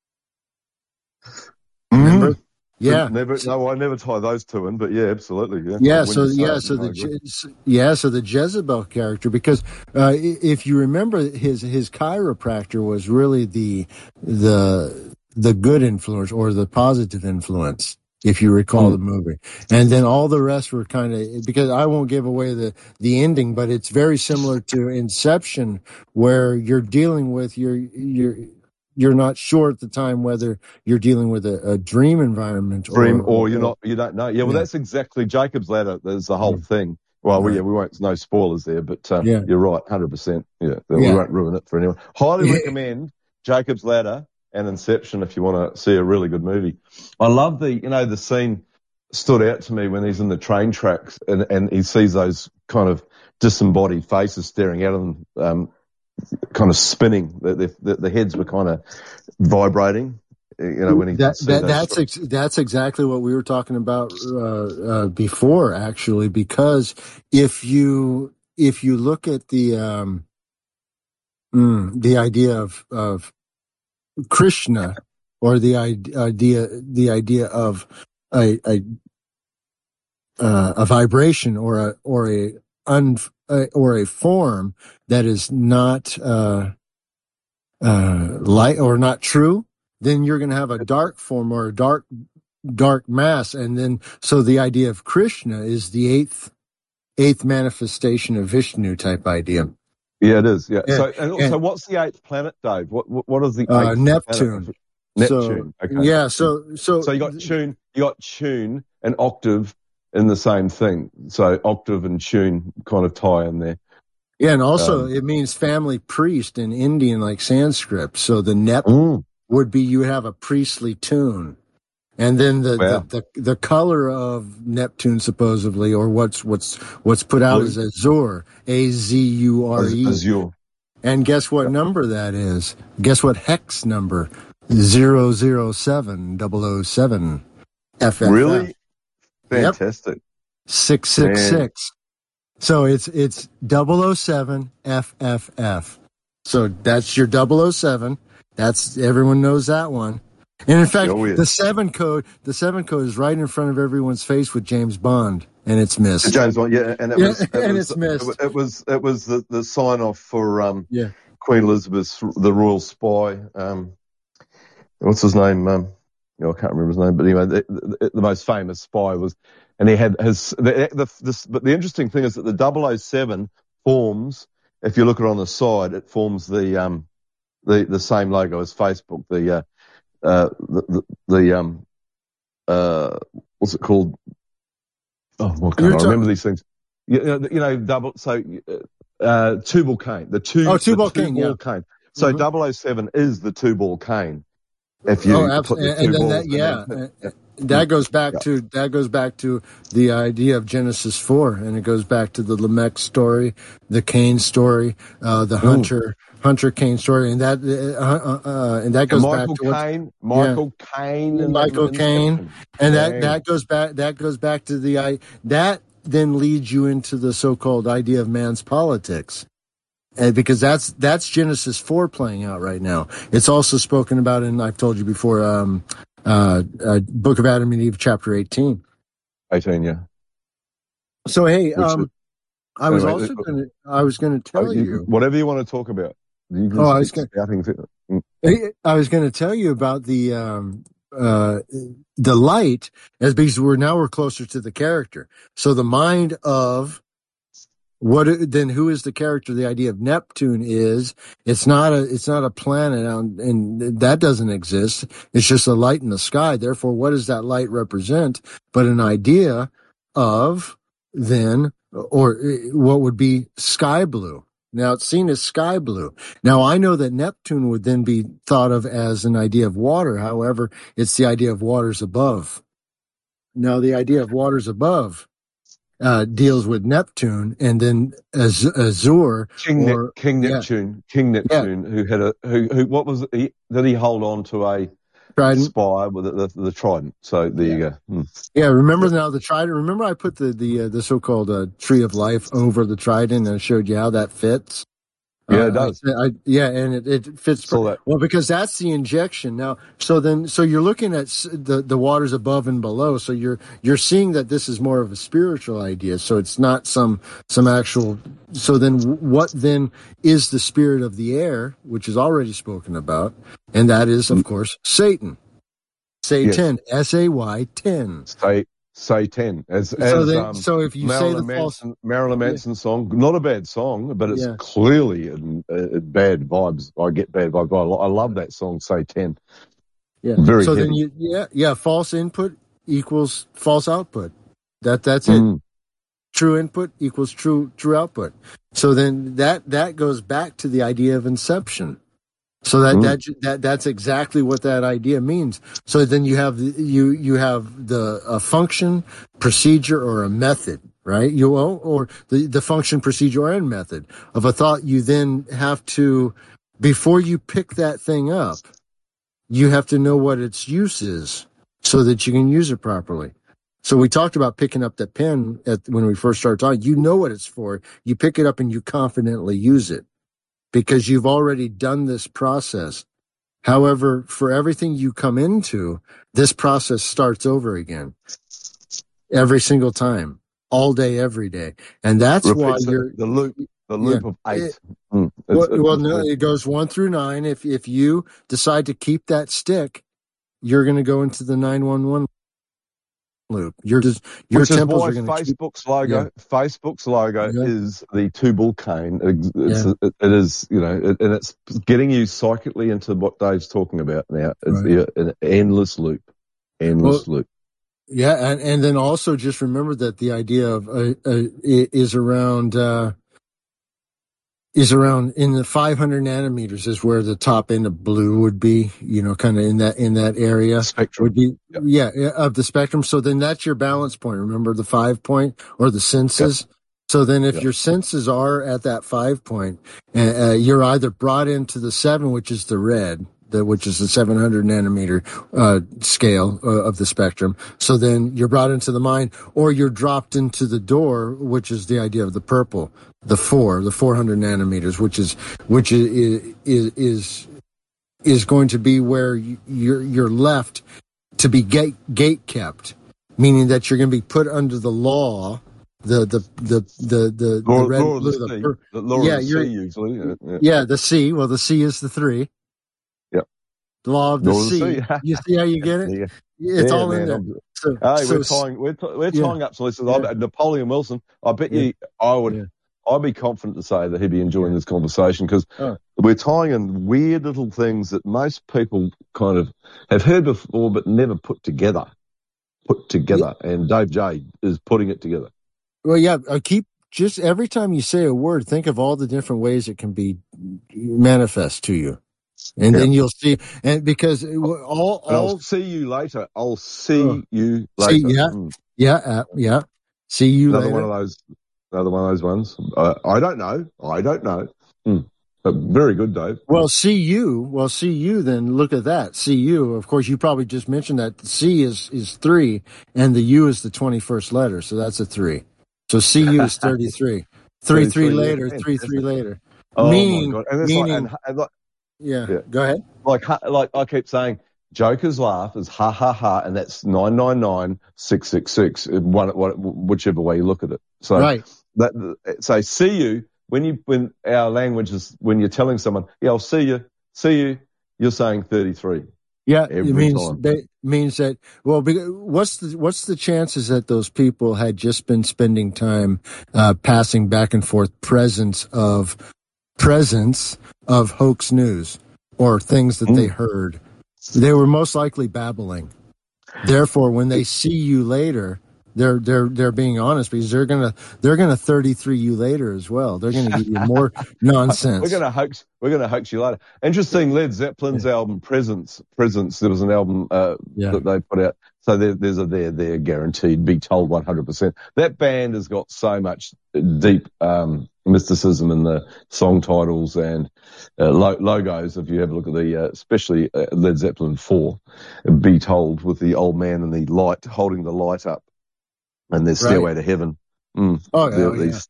[SPEAKER 2] Remember?
[SPEAKER 1] Mm.
[SPEAKER 2] Yeah.
[SPEAKER 1] Never, no, I never tie those two in, but yeah, absolutely. Yeah.
[SPEAKER 2] Yeah.
[SPEAKER 1] When
[SPEAKER 2] So yeah.
[SPEAKER 1] It,
[SPEAKER 2] So the Je- yeah. So the Jezebel character, because uh, if you remember, his his chiropractor was really the the the good influence or the positive influence, if you recall mm. the movie. And then all the rest were kind of, because I won't give away the the ending, but it's very similar to Inception, where you're dealing with your your you're not sure at the time whether you're dealing with a, a dream environment
[SPEAKER 1] Dream,
[SPEAKER 2] or,
[SPEAKER 1] or you're not, you don't know. Yeah, well,
[SPEAKER 2] yeah.
[SPEAKER 1] that's exactly Jacob's Ladder. There's the whole
[SPEAKER 2] Yeah.
[SPEAKER 1] thing. Well, we,
[SPEAKER 2] Right.
[SPEAKER 1] yeah, we won't, no spoilers there, but um,
[SPEAKER 2] Yeah.
[SPEAKER 1] you're right, one hundred percent. Yeah, we
[SPEAKER 2] Yeah.
[SPEAKER 1] won't ruin it for anyone. Highly
[SPEAKER 2] Yeah.
[SPEAKER 1] recommend Jacob's Ladder and Inception if you want to see a really good movie. I love the, you know, the scene stood out to me when he's in the train tracks and, and he sees those kind of disembodied faces staring at him, um, kind of spinning. The, the, the heads were kind of vibrating. You know, when he
[SPEAKER 2] that,
[SPEAKER 1] see
[SPEAKER 2] that
[SPEAKER 1] those
[SPEAKER 2] that's ex- that's exactly what we were talking about uh, uh, before, actually. Because if you if you look at the um, mm, the idea of of Krishna, or the idea the idea of a a, uh, a vibration, or a or a un, uh, or a form that is not uh, uh, light or not true, then you're going to have a dark form or a dark dark mass. And then so the idea of Krishna is the eighth eighth manifestation of Vishnu type idea.
[SPEAKER 1] Yeah, it is. Yeah.
[SPEAKER 2] And,
[SPEAKER 1] So, and also,
[SPEAKER 2] and
[SPEAKER 1] what's the eighth planet, Dave? What what, what is the
[SPEAKER 2] uh,
[SPEAKER 1] eighth
[SPEAKER 2] Neptune.
[SPEAKER 1] planet? Neptune.
[SPEAKER 2] So
[SPEAKER 1] Okay.
[SPEAKER 2] yeah, so so
[SPEAKER 1] So you got tune, you got tune and octave in the same thing. So octave and tune kind of tie in there.
[SPEAKER 2] Yeah, and also
[SPEAKER 1] Um,
[SPEAKER 2] it means family priest in Indian, like Sanskrit. So the Nep
[SPEAKER 1] mm,
[SPEAKER 2] would be, you would have a priestly tune. And then the,
[SPEAKER 1] wow.
[SPEAKER 2] the, the, the color of Neptune, supposedly, or what's what's what's put out,
[SPEAKER 1] Blue.
[SPEAKER 2] is Azure, A Z U R E.
[SPEAKER 1] Azure.
[SPEAKER 2] And guess what number that is? Guess what hex number? Zero zero seven double oh seven. F F F.
[SPEAKER 1] Really? Fantastic.
[SPEAKER 2] Yep. Six six six. So it's it's double oh seven F F F. So that's your double oh seven. That's, everyone knows that one. And in fact,
[SPEAKER 1] Oh, yeah.
[SPEAKER 2] the seven code, the seven code is right in front of everyone's face with James Bond, and it's missed.
[SPEAKER 1] James Bond, yeah, and it
[SPEAKER 2] Yeah,
[SPEAKER 1] was, it
[SPEAKER 2] and
[SPEAKER 1] was,
[SPEAKER 2] it's missed.
[SPEAKER 1] It, it was, it was the, the sign off for um,
[SPEAKER 2] Yeah.
[SPEAKER 1] Queen Elizabeth's, the royal spy. Um, what's his name? Um, you know, I can't remember his name, but anyway, the, the, the most famous spy was, and he had his. The, the, this, but the interesting thing is that the double oh seven forms. If you look at it on the side, it forms the um, the the same logo as Facebook. The uh, uh, the, the, the um, uh, what's it called? Oh, well, I can't I remember these things. You know, you know, double. So, uh, two ball cane. The two.
[SPEAKER 2] Oh, two ball
[SPEAKER 1] two
[SPEAKER 2] cane.
[SPEAKER 1] ball
[SPEAKER 2] Yeah.
[SPEAKER 1] cane. So
[SPEAKER 2] mm-hmm.
[SPEAKER 1] double oh seven is the two ball cane. If you
[SPEAKER 2] oh, absolutely.
[SPEAKER 1] put the two
[SPEAKER 2] and then
[SPEAKER 1] balls,
[SPEAKER 2] that, yeah,
[SPEAKER 1] and then,
[SPEAKER 2] that goes back
[SPEAKER 1] yeah.
[SPEAKER 2] to that goes back to the idea of Genesis four, and it goes back to the Lamech story, the Cain story, uh, the Hunter mm. Hunter Cain story, and that uh, uh, uh, and that goes
[SPEAKER 1] and Michael
[SPEAKER 2] back to
[SPEAKER 1] Caine, Michael
[SPEAKER 2] yeah.
[SPEAKER 1] Caine, and
[SPEAKER 2] Michael Caine, and that that goes back that goes back to the I that then leads you into the so-called idea of man's politics. And because that's that's Genesis four playing out right now. It's also spoken about in, I've told you before, um, uh, uh, Book of Adam and Eve, chapter eighteen.
[SPEAKER 1] Eighteen, yeah.
[SPEAKER 2] So hey,
[SPEAKER 1] Which
[SPEAKER 2] um,
[SPEAKER 1] is,
[SPEAKER 2] I was
[SPEAKER 1] anyway,
[SPEAKER 2] also going to I was going to tell
[SPEAKER 1] you,
[SPEAKER 2] you
[SPEAKER 1] whatever you want to talk about. You can
[SPEAKER 2] oh, I was
[SPEAKER 1] keep
[SPEAKER 2] gonna,
[SPEAKER 1] spouting.
[SPEAKER 2] I was going to tell you about the um, uh, the light, as because we're now we're closer to the character. So the mind of What then? Who is the character? The idea of Neptune is it's not a it's not a planet, and that doesn't exist. It's just a light in the sky. Therefore, what does that light represent? But an idea of then, or what would be sky blue. Now it's seen as sky blue. Now I know that Neptune would then be thought of as an idea of water. However, it's the idea of waters above. Now the idea of waters above Uh, deals with Neptune, and then Az- Azure,
[SPEAKER 1] King,
[SPEAKER 2] or,
[SPEAKER 1] ne- King
[SPEAKER 2] yeah.
[SPEAKER 1] Neptune, King Neptune, yeah. who had a who who what was it? He, did he hold on to a
[SPEAKER 2] trident
[SPEAKER 1] spire with the, the, the trident? So there
[SPEAKER 2] yeah.
[SPEAKER 1] you go. Hmm.
[SPEAKER 2] Yeah, remember now the trident. Remember I put the the uh, the so-called uh, tree of life over the trident, and I showed you how that fits.
[SPEAKER 1] Yeah,
[SPEAKER 2] uh,
[SPEAKER 1] it does.
[SPEAKER 2] I, I, yeah, and it, it fits. Per-
[SPEAKER 1] that.
[SPEAKER 2] Well, because that's the injection. Now, so then, so you're looking at the the waters above and below. So you're you're seeing that this is more of a spiritual idea. So it's not some some actual. So then, what then is the spirit of the air, which is already spoken about, and that is, of course, Satan. Satan, yes. S A Y ten.
[SPEAKER 1] Say, Say ten. As
[SPEAKER 2] So
[SPEAKER 1] as
[SPEAKER 2] then,
[SPEAKER 1] um,
[SPEAKER 2] so if you say
[SPEAKER 1] Marilyn
[SPEAKER 2] the false,
[SPEAKER 1] Manson, Marilyn
[SPEAKER 2] yeah,
[SPEAKER 1] Manson song, not a bad song, but it's
[SPEAKER 2] yeah,
[SPEAKER 1] clearly in, uh, bad vibes. I get bad vibes. I, lo- I love that song. Say ten.
[SPEAKER 2] yeah.
[SPEAKER 1] Very
[SPEAKER 2] So then
[SPEAKER 1] heavy.
[SPEAKER 2] you, yeah, yeah, false input equals false output. That that's it.
[SPEAKER 1] Mm,
[SPEAKER 2] True input equals true true output. So then that that goes back to the idea of inception. So that
[SPEAKER 1] mm,
[SPEAKER 2] that that that's exactly what that idea means. So then you have the, you you have the a function, procedure, or a method, right? You will, or the the function, procedure, and method of a thought. You then have to, before you pick that thing up, you have to know what its use is so that you can use it properly. So we talked about picking up the pen at, when we first started talking. You know what it's for. You pick it up and you confidently use it because you've already done this process. However, for everything you come into, this process starts over again every single time, all day, every day. And that's why
[SPEAKER 1] repeats it.
[SPEAKER 2] you're,
[SPEAKER 1] The loop. The
[SPEAKER 2] yeah.
[SPEAKER 1] loop of
[SPEAKER 2] It,
[SPEAKER 1] eight. Mm, it's,
[SPEAKER 2] well,
[SPEAKER 1] it,
[SPEAKER 2] well, no, it goes one through nine. If, if you decide to keep that stick, you're going to go into the nine one one loop. Your, your
[SPEAKER 1] Which is
[SPEAKER 2] temples
[SPEAKER 1] why
[SPEAKER 2] are going to keep,
[SPEAKER 1] Facebook's
[SPEAKER 2] yeah,
[SPEAKER 1] logo, Facebook's logo
[SPEAKER 2] yeah,
[SPEAKER 1] is the two-ball cane. It's,
[SPEAKER 2] yeah,
[SPEAKER 1] it, it is, you know, it, and it's getting you psychically into what Dave's talking about now. It's
[SPEAKER 2] right.
[SPEAKER 1] the, an endless loop,
[SPEAKER 2] Well,
[SPEAKER 1] endless loop.
[SPEAKER 2] yeah, and, and then also just remember that the idea of uh, uh, is around uh, is around in the five hundred nanometers is where the top end of blue would be, you know, kind of in that in that area would
[SPEAKER 1] Spectrum.
[SPEAKER 2] be,
[SPEAKER 1] Yep.
[SPEAKER 2] yeah, of the spectrum. So then that's your balance point. Remember the five point or the
[SPEAKER 1] Yep.
[SPEAKER 2] senses. So then if
[SPEAKER 1] Yep.
[SPEAKER 2] your senses are at that five point, uh, you're either brought into the seven, which is the red, the, which is the seven hundred nanometer uh, scale uh, of the spectrum. So then you're brought into the mind, or you're dropped into the door, which is the idea of the purple, the four, the four hundred nanometers, which is which is is is, is going to be where you're you're left to be gate gate kept, meaning that you're going to be put under the law. The the the the the,
[SPEAKER 1] Law,
[SPEAKER 2] the red
[SPEAKER 1] law of
[SPEAKER 2] blue
[SPEAKER 1] the
[SPEAKER 2] the
[SPEAKER 1] sea.
[SPEAKER 2] per,
[SPEAKER 1] The law
[SPEAKER 2] yeah
[SPEAKER 1] of the
[SPEAKER 2] you're
[SPEAKER 1] sea usually. Yeah. Yeah.
[SPEAKER 2] yeah the C, well the C is the three.
[SPEAKER 1] Yep.
[SPEAKER 2] The law of the
[SPEAKER 1] Law of the
[SPEAKER 2] sea.
[SPEAKER 1] sea.
[SPEAKER 2] You see how you get it?
[SPEAKER 1] Yeah.
[SPEAKER 2] It's
[SPEAKER 1] Yeah,
[SPEAKER 2] all in
[SPEAKER 1] man.
[SPEAKER 2] there.
[SPEAKER 1] I'm,
[SPEAKER 2] So
[SPEAKER 1] hey, we're
[SPEAKER 2] so
[SPEAKER 1] tying we're t- we're
[SPEAKER 2] yeah
[SPEAKER 1] tying up some listeners.
[SPEAKER 2] yeah
[SPEAKER 1] I, Napoleon Wilson. I bet
[SPEAKER 2] yeah
[SPEAKER 1] you I would.
[SPEAKER 2] yeah
[SPEAKER 1] I'd be confident to say that he'd be enjoying
[SPEAKER 2] yeah.
[SPEAKER 1] this conversation because
[SPEAKER 2] Oh,
[SPEAKER 1] we're tying in weird little things that most people kind of have heard before but never put together. Put
[SPEAKER 2] yeah.
[SPEAKER 1] together, and Dave J is putting it together.
[SPEAKER 2] Well, yeah. I keep just every time you say a word, think of all the different ways it can be manifest to you, and
[SPEAKER 1] Yeah.
[SPEAKER 2] then you'll see. And because all
[SPEAKER 1] And I'll
[SPEAKER 2] all
[SPEAKER 1] see you later. I'll
[SPEAKER 2] uh,
[SPEAKER 1] see you
[SPEAKER 2] see,
[SPEAKER 1] later.
[SPEAKER 2] yeah,
[SPEAKER 1] Mm.
[SPEAKER 2] yeah, uh, yeah. See you
[SPEAKER 1] Another one
[SPEAKER 2] later.
[SPEAKER 1] of those. Another one of those ones. Uh, I don't know. I don't know. Mm. But very good, Dave.
[SPEAKER 2] Well, see you. Well, see you. Then look at that. See you. Of course, you probably just mentioned that the C is is three, and the U is the twenty first letter, so that's a three. So C U is thirty three. Three three
[SPEAKER 1] thirty-three. Yeah,
[SPEAKER 2] later. Three three
[SPEAKER 1] fantastic.
[SPEAKER 2] later.
[SPEAKER 1] Oh my
[SPEAKER 2] Meaning
[SPEAKER 1] god! And it's like, and,
[SPEAKER 2] meaning.
[SPEAKER 1] and like,
[SPEAKER 2] Yeah.
[SPEAKER 1] yeah,
[SPEAKER 2] Go ahead.
[SPEAKER 1] like, like I keep saying, Joker's laugh is ha ha ha, and that's nine nine nine six six six. One, whichever way you look at it. So
[SPEAKER 2] Right.
[SPEAKER 1] that, so see you when you when our language is when you're telling someone, yeah, I'll see you, see you. You're saying thirty-three
[SPEAKER 2] Yeah, it
[SPEAKER 1] every
[SPEAKER 2] means
[SPEAKER 1] time.
[SPEAKER 2] that means that. Well, because what's the what's the chances that those people had just been spending time uh, passing back and forth presence of presence of hoax news or things that they
[SPEAKER 1] Mm.
[SPEAKER 2] heard? They were most likely babbling. Therefore, when they see you later, they're they're they're being honest because they're gonna they're gonna thirty-three you later as well. They're gonna give you more
[SPEAKER 1] We're
[SPEAKER 2] nonsense.
[SPEAKER 1] gonna hoax. We're gonna hoax you later. Interesting. Led Zeppelin's
[SPEAKER 2] Yeah,
[SPEAKER 1] album Presence. Presence. There was an album uh,
[SPEAKER 2] yeah,
[SPEAKER 1] that they put out. So there, there's a there there guaranteed. Be told one hundred percent. That band has got so much deep um, mysticism in the song titles and uh, lo- logos. If you have a look at the, uh, especially uh, Led Zeppelin four, Be Told with the old man and the light holding the light up, and their
[SPEAKER 2] right.
[SPEAKER 1] Stairway to Heaven. Mm,
[SPEAKER 2] Oh,
[SPEAKER 1] the,
[SPEAKER 2] oh yeah.
[SPEAKER 1] these.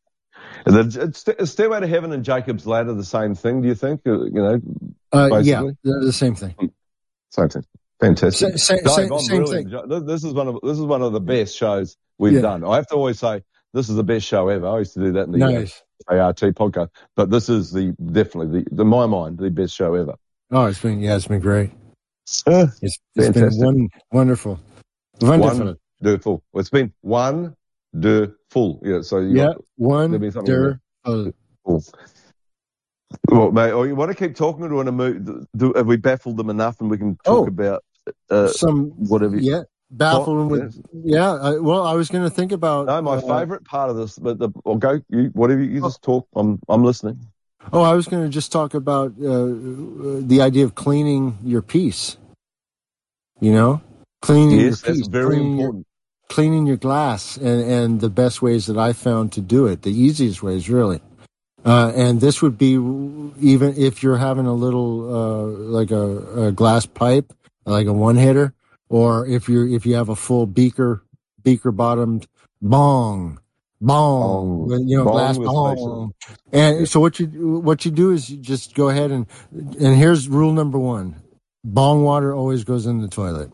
[SPEAKER 1] The Is Stairway to Heaven and Jacob's Ladder the same thing, do you think? Uh, You know,
[SPEAKER 2] Uh, yeah,
[SPEAKER 1] basically?
[SPEAKER 2] they're the same thing.
[SPEAKER 1] Same thing. Fantastic.
[SPEAKER 2] Sa- sa-
[SPEAKER 1] Dave,
[SPEAKER 2] sa-
[SPEAKER 1] I'm
[SPEAKER 2] same
[SPEAKER 1] really
[SPEAKER 2] thing.
[SPEAKER 1] enjoying this. Is one of this is one of the best shows we've
[SPEAKER 2] Yeah,
[SPEAKER 1] done. I have to always say this is the best show ever. I used to do that in the uh,
[SPEAKER 2] nice.
[SPEAKER 1] A R T podcast, but this is the definitely the, in my mind, the best show ever.
[SPEAKER 2] Oh, it's been yeah, it's been great.
[SPEAKER 1] Uh,
[SPEAKER 2] It's it's been
[SPEAKER 1] fantastic.
[SPEAKER 2] one wonderful, wonderful.
[SPEAKER 1] One Wonderful. It's been wonderful. Yeah. So you
[SPEAKER 2] Yeah,
[SPEAKER 1] got, there'll be something in
[SPEAKER 2] wonderful.
[SPEAKER 1] there. Well, mate, oh, you want to keep talking to in a mood? Have we baffled them enough, and we can talk
[SPEAKER 2] Oh,
[SPEAKER 1] about uh,
[SPEAKER 2] some
[SPEAKER 1] whatever? You,
[SPEAKER 2] yeah, baffled them with
[SPEAKER 1] yes.
[SPEAKER 2] yeah. I, well, I was going to think about.
[SPEAKER 1] No, my
[SPEAKER 2] Uh,
[SPEAKER 1] favourite part of this, but the, I'll go. You, whatever you
[SPEAKER 2] oh,
[SPEAKER 1] just talk. I'm, I'm listening.
[SPEAKER 2] oh, I was going to just talk about uh, the idea of cleaning your piece. You know, cleaning
[SPEAKER 1] Yes,
[SPEAKER 2] your
[SPEAKER 1] that's
[SPEAKER 2] piece,
[SPEAKER 1] very
[SPEAKER 2] cleaning your,
[SPEAKER 1] important.
[SPEAKER 2] cleaning your glass, and and the best ways that I found to do it, the easiest ways, really. Uh, and this would be even if you're having a little uh, like a, a glass pipe, like a one hitter, or if you're if you have a full beaker beaker bottomed bong bong,
[SPEAKER 1] Bong,
[SPEAKER 2] you know, glass
[SPEAKER 1] bong the station.
[SPEAKER 2] bong. And
[SPEAKER 1] Yeah.
[SPEAKER 2] so what you what you do is you just go ahead and and here's rule number one: bong water always goes in the toilet,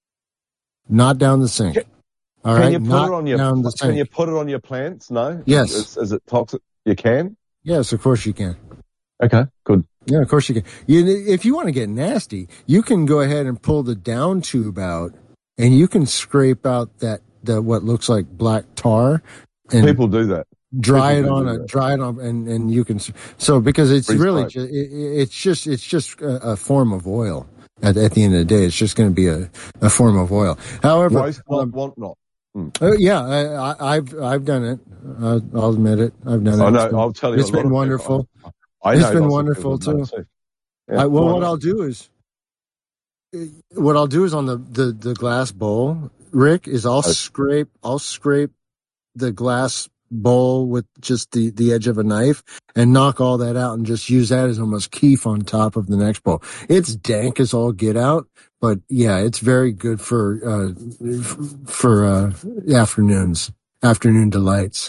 [SPEAKER 2] not down the sink. All
[SPEAKER 1] Can
[SPEAKER 2] right,
[SPEAKER 1] you put
[SPEAKER 2] not
[SPEAKER 1] it on your?
[SPEAKER 2] down the
[SPEAKER 1] Can you
[SPEAKER 2] sink.
[SPEAKER 1] put it on your plants? No.
[SPEAKER 2] Yes,
[SPEAKER 1] Is, is it toxic? You can.
[SPEAKER 2] yes, of course you can.
[SPEAKER 1] Okay. Good.
[SPEAKER 2] Yeah, of course you can. You, if you want to get nasty, you can go ahead and pull the down tube out, and you can scrape out that the what looks like black tar, and
[SPEAKER 1] People do that.
[SPEAKER 2] dry
[SPEAKER 1] People
[SPEAKER 2] it
[SPEAKER 1] do
[SPEAKER 2] on
[SPEAKER 1] do
[SPEAKER 2] a
[SPEAKER 1] that.
[SPEAKER 2] dry it on, and and you can. So because it's
[SPEAKER 1] Freeze
[SPEAKER 2] really
[SPEAKER 1] pipe.
[SPEAKER 2] just, it, it's just it's just a, a form of oil. At, at the end of the day, it's just going to be a, a form of oil. However,
[SPEAKER 1] Waste not,
[SPEAKER 2] um,
[SPEAKER 1] want not. Hmm.
[SPEAKER 2] uh, yeah, I, I, I've I've done it. Uh, I'll admit it. I've done it.
[SPEAKER 1] I
[SPEAKER 2] It's
[SPEAKER 1] know.
[SPEAKER 2] been,
[SPEAKER 1] I'll tell you.
[SPEAKER 2] it's
[SPEAKER 1] A lot
[SPEAKER 2] been
[SPEAKER 1] of
[SPEAKER 2] wonderful.
[SPEAKER 1] people. I, I
[SPEAKER 2] It's
[SPEAKER 1] know.
[SPEAKER 2] been
[SPEAKER 1] Lots of people
[SPEAKER 2] wonderful
[SPEAKER 1] have done
[SPEAKER 2] too.
[SPEAKER 1] it too. Yeah,
[SPEAKER 2] I, well,
[SPEAKER 1] why
[SPEAKER 2] what
[SPEAKER 1] not?
[SPEAKER 2] I'll do is what I'll do is on the, the, the glass bowl, Rick, is I'll
[SPEAKER 1] I,
[SPEAKER 2] scrape I'll scrape the glass bowl with just the, the edge of a knife and knock all that out and just use that as almost keef on top of the next bowl. It's dank as all get out, but yeah, it's very good for uh, for uh, afternoons, afternoon delights.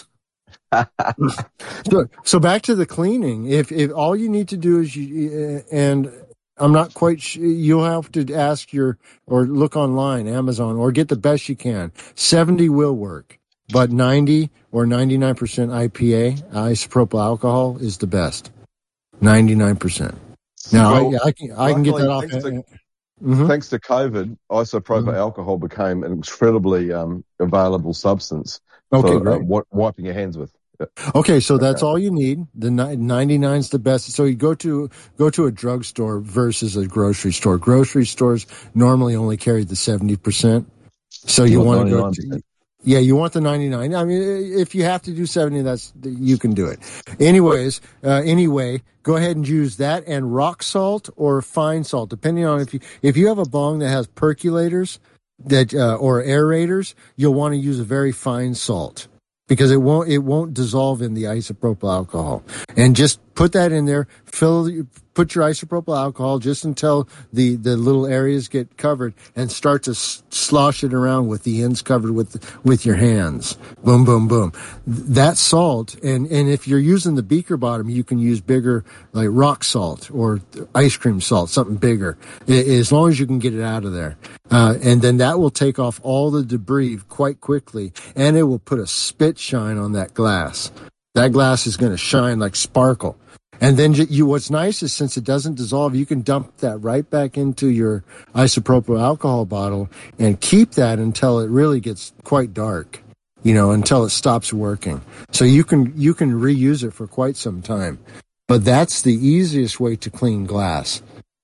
[SPEAKER 2] So, so back to the cleaning. If if all you need to do is you, and I'm not quite sure, you'll have to ask your or look online, Amazon, or get the best you can. seventy will work, but ninety or ninety-nine percent I P A, isopropyl alcohol, is the best. ninety-nine percent. Now,
[SPEAKER 1] well,
[SPEAKER 2] I, I can I can get
[SPEAKER 1] luckily,
[SPEAKER 2] that off.
[SPEAKER 1] thanks to
[SPEAKER 2] Mm-hmm.
[SPEAKER 1] thanks to COVID, isopropyl
[SPEAKER 2] Mm-hmm.
[SPEAKER 1] alcohol became an incredibly um, available substance
[SPEAKER 2] Okay,
[SPEAKER 1] for uh,
[SPEAKER 2] great.
[SPEAKER 1] wi- wiping your hands with. Yeah.
[SPEAKER 2] Okay, so that's
[SPEAKER 1] Okay.
[SPEAKER 2] all you need. The ninety-nine is the best. So you go to go to a drugstore versus a grocery store. Grocery stores normally only carry the seventy percent. So you want to go to, yeah, you want the ninety-nine. I mean, if you have to do seventy, that's, you can do it. Anyways, uh, anyway, go ahead and use that and rock salt or fine salt, depending on if you, if you have a bong that has percolators that, uh, or aerators, you'll want to use a very fine salt because it won't, it won't dissolve in the isopropyl alcohol. And just put that in there, fill, put your isopropyl alcohol just until the, the little areas get covered and start to s- slosh it around with the ends covered with, with your hands. Boom, boom, boom. That salt, and, and if you're using the beaker bottom, you can use bigger, like rock salt or ice cream salt, something bigger, as long as you can get it out of there. Uh, and then that will take off all the debris quite quickly, and it will put a spit shine on that glass. That glass is going to shine like sparkle. And then you, what's nice is since it doesn't dissolve, you can dump that right back into your isopropyl alcohol bottle and keep that until it really gets quite dark, you know, until it stops working. So you can, you can reuse it for quite some time. But that's the easiest way to clean glass.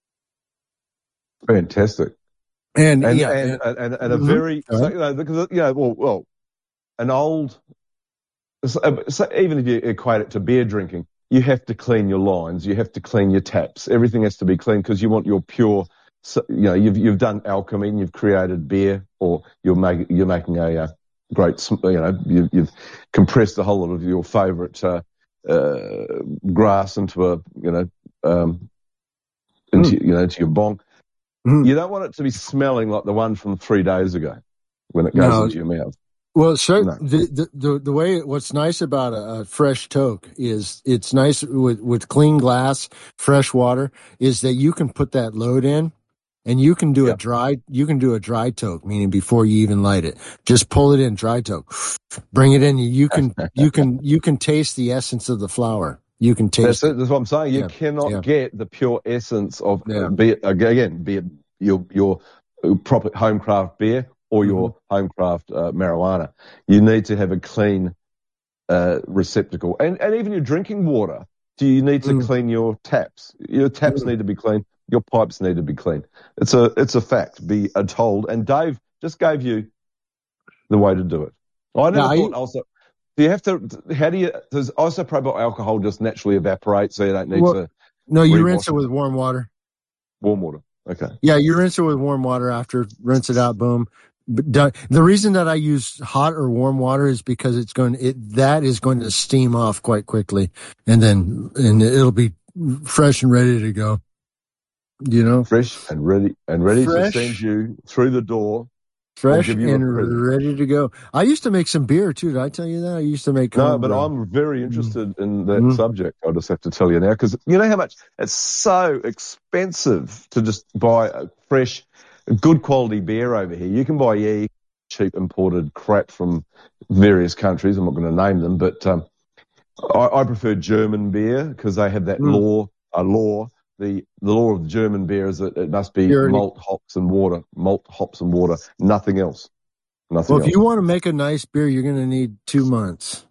[SPEAKER 1] Fantastic.
[SPEAKER 2] And,
[SPEAKER 1] And
[SPEAKER 2] yeah.
[SPEAKER 1] and, and, and, and a
[SPEAKER 2] Mm-hmm.
[SPEAKER 1] very, so, you know, because, you know, well, well an old, so, so even if you equate it to beer drinking, you have to clean your lines, you have to clean your taps. Everything has to be clean because you want your pure, you know, you've you've done alchemy, you've created beer, or you're making you're making a uh, great, you know, you, you've compressed a whole lot of your favourite uh, uh, grass into a, you know, um, into mm. you know into your bong. Mm. You don't want it to be smelling like the one from three days ago when it goes no. into your mouth.
[SPEAKER 2] Well, sure. No. The, the the the way what's nice about a, a fresh toke is it's nice with with clean glass, fresh water, is that you can put that load in, and you can do yep. a dry you can do a dry toke, meaning before you even light it. Just pull it in, dry toke, bring it in. You can you can you can taste the essence of the flower. You can taste.
[SPEAKER 1] That's it. That's what I'm saying. You
[SPEAKER 2] yeah.
[SPEAKER 1] cannot
[SPEAKER 2] yeah.
[SPEAKER 1] get the pure essence of
[SPEAKER 2] yeah.
[SPEAKER 1] be it again be it your your proper home craft beer or your mm-hmm. home craft uh, marijuana. You need to have a clean uh, receptacle. And, and even your drinking water, do you need to mm. clean your taps? Your taps mm. need to be clean. Your pipes need to be clean. It's a it's a fact, be told. And Dave just gave you the way to do it. I never now, thought you, also, do you have to, how do you, does isopropyl alcohol just naturally evaporate so you don't need well, to?
[SPEAKER 2] No, you rinse it with warm water.
[SPEAKER 1] Warm water. Okay.
[SPEAKER 2] Yeah, you rinse it with warm water after, rinse it out, boom. But the reason that I use hot or warm water is because it's going it that is going to steam off quite quickly, and then and it'll be fresh and ready to go. You know,
[SPEAKER 1] fresh and ready and ready fresh, to send you through the door.
[SPEAKER 2] Fresh and ready to go. I used to make some beer too. Did I tell you that? I used to make.
[SPEAKER 1] No, but brew. I'm very interested mm. in that mm. subject. I'll just have to tell you now because you know how much it's so expensive to just buy a fresh, good quality beer over here. You can buy yeah, cheap imported crap from various countries. I'm not going to name them, but um, I, I prefer German beer because they have that mm. law, a law. The the law of the German beer is that it must be Purity. malt, hops, and water. Malt, hops, and water. Nothing else. Nothing
[SPEAKER 2] well, if
[SPEAKER 1] else.
[SPEAKER 2] you want to make a nice beer, you're going to need two months.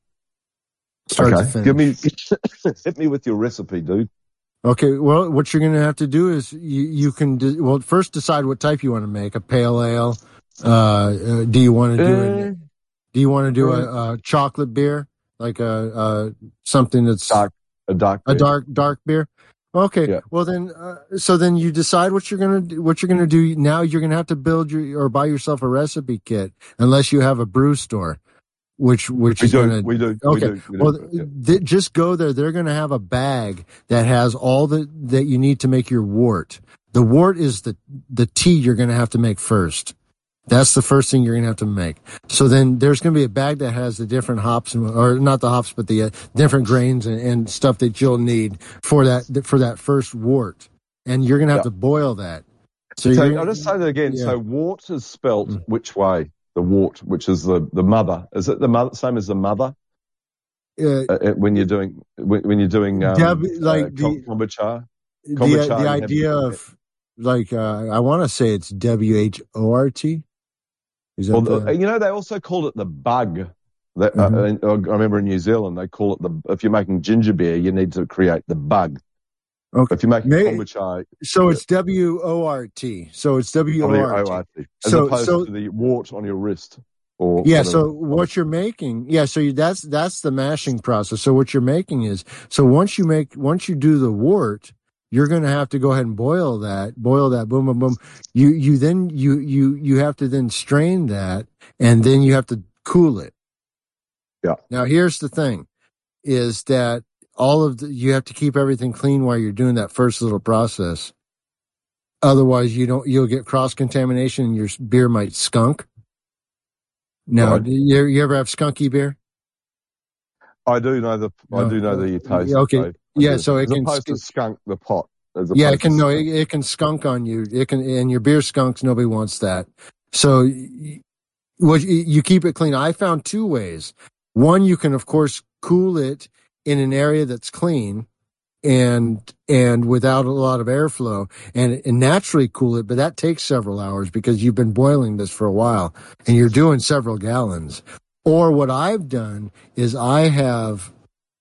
[SPEAKER 1] Start okay. to finish. Give me, hit me with your recipe, dude.
[SPEAKER 2] Okay. Well, what you're going to have to do is you, you can, de- well, first decide what type you want to make. A pale ale. Uh, uh do you want to do uh, it? Do you want to do uh, a, a chocolate beer? Like a, a something that's
[SPEAKER 1] dark, a dark,
[SPEAKER 2] beer. a dark, dark beer? Okay. Yeah. Well, then, uh, so then you decide what you're gonna do, what you're gonna do. Now you're gonna have to build your or buy yourself a recipe kit, unless you have a brew store, which which
[SPEAKER 1] we
[SPEAKER 2] is
[SPEAKER 1] do,
[SPEAKER 2] gonna.
[SPEAKER 1] We do.
[SPEAKER 2] Okay.
[SPEAKER 1] We do, we do,
[SPEAKER 2] well,
[SPEAKER 1] yeah.
[SPEAKER 2] th- just go there. They're gonna have a bag that has all the that you need to make your wort. The wort is the the tea you're gonna have to make first. That's the first thing you're going to have to make. So then there's going to be a bag that has the different hops, and, or not the hops, but the uh, different grains and, and stuff that you'll need for that for that first wort. And you're going to have
[SPEAKER 1] yeah.
[SPEAKER 2] to boil that. So,
[SPEAKER 1] so I'll just say that again. Yeah. So wort is spelt mm. which way? The wort, which is the, the mother. Is it the mother? Same as the mother? Uh, uh, when you're doing when, when you're doing um, w, like uh, the, kombucha.
[SPEAKER 2] kombucha. The, the idea of like uh, I want to say it's W H O R T.
[SPEAKER 1] Well, the, you know, they also call it the bug. That, mm-hmm. uh, I remember in New Zealand, they call it the, if you're making ginger beer, you need to create the bug. Okay. If you're making Maybe, kombucha.
[SPEAKER 2] So it's W O R T. So it's W O R T.
[SPEAKER 1] As
[SPEAKER 2] so,
[SPEAKER 1] opposed
[SPEAKER 2] so,
[SPEAKER 1] to the wart on your wrist. Or
[SPEAKER 2] yeah,
[SPEAKER 1] whatever.
[SPEAKER 2] So what you're making, yeah, so you, that's, that's the mashing process. So what you're making is, so once you make, once you do the wort, you're going to have to go ahead and boil that, boil that, boom, boom, boom. You, you then, you, you, you have to then strain that, and then you have to cool it.
[SPEAKER 1] Yeah.
[SPEAKER 2] Now, here's the thing, is that all of the, you have to keep everything clean while you're doing that first little process. Otherwise, you don't, you'll get cross-contamination and your beer might skunk. Now, right. you, you ever have skunky beer?
[SPEAKER 1] I do know the, no. I do know the taste.
[SPEAKER 2] Okay.
[SPEAKER 1] Right?
[SPEAKER 2] Yeah, so it
[SPEAKER 1] as
[SPEAKER 2] can
[SPEAKER 1] opposed to skunk the pot. As
[SPEAKER 2] yeah, it can no, it, it can skunk on you. It can, and your beer skunks. Nobody wants that. So, what you keep it clean. I found two ways. One, you can of course cool it in an area that's clean, and and without a lot of airflow, and, and naturally cool it. But that takes several hours because you've been boiling this for a while, and you're doing several gallons. Or what I've done is I have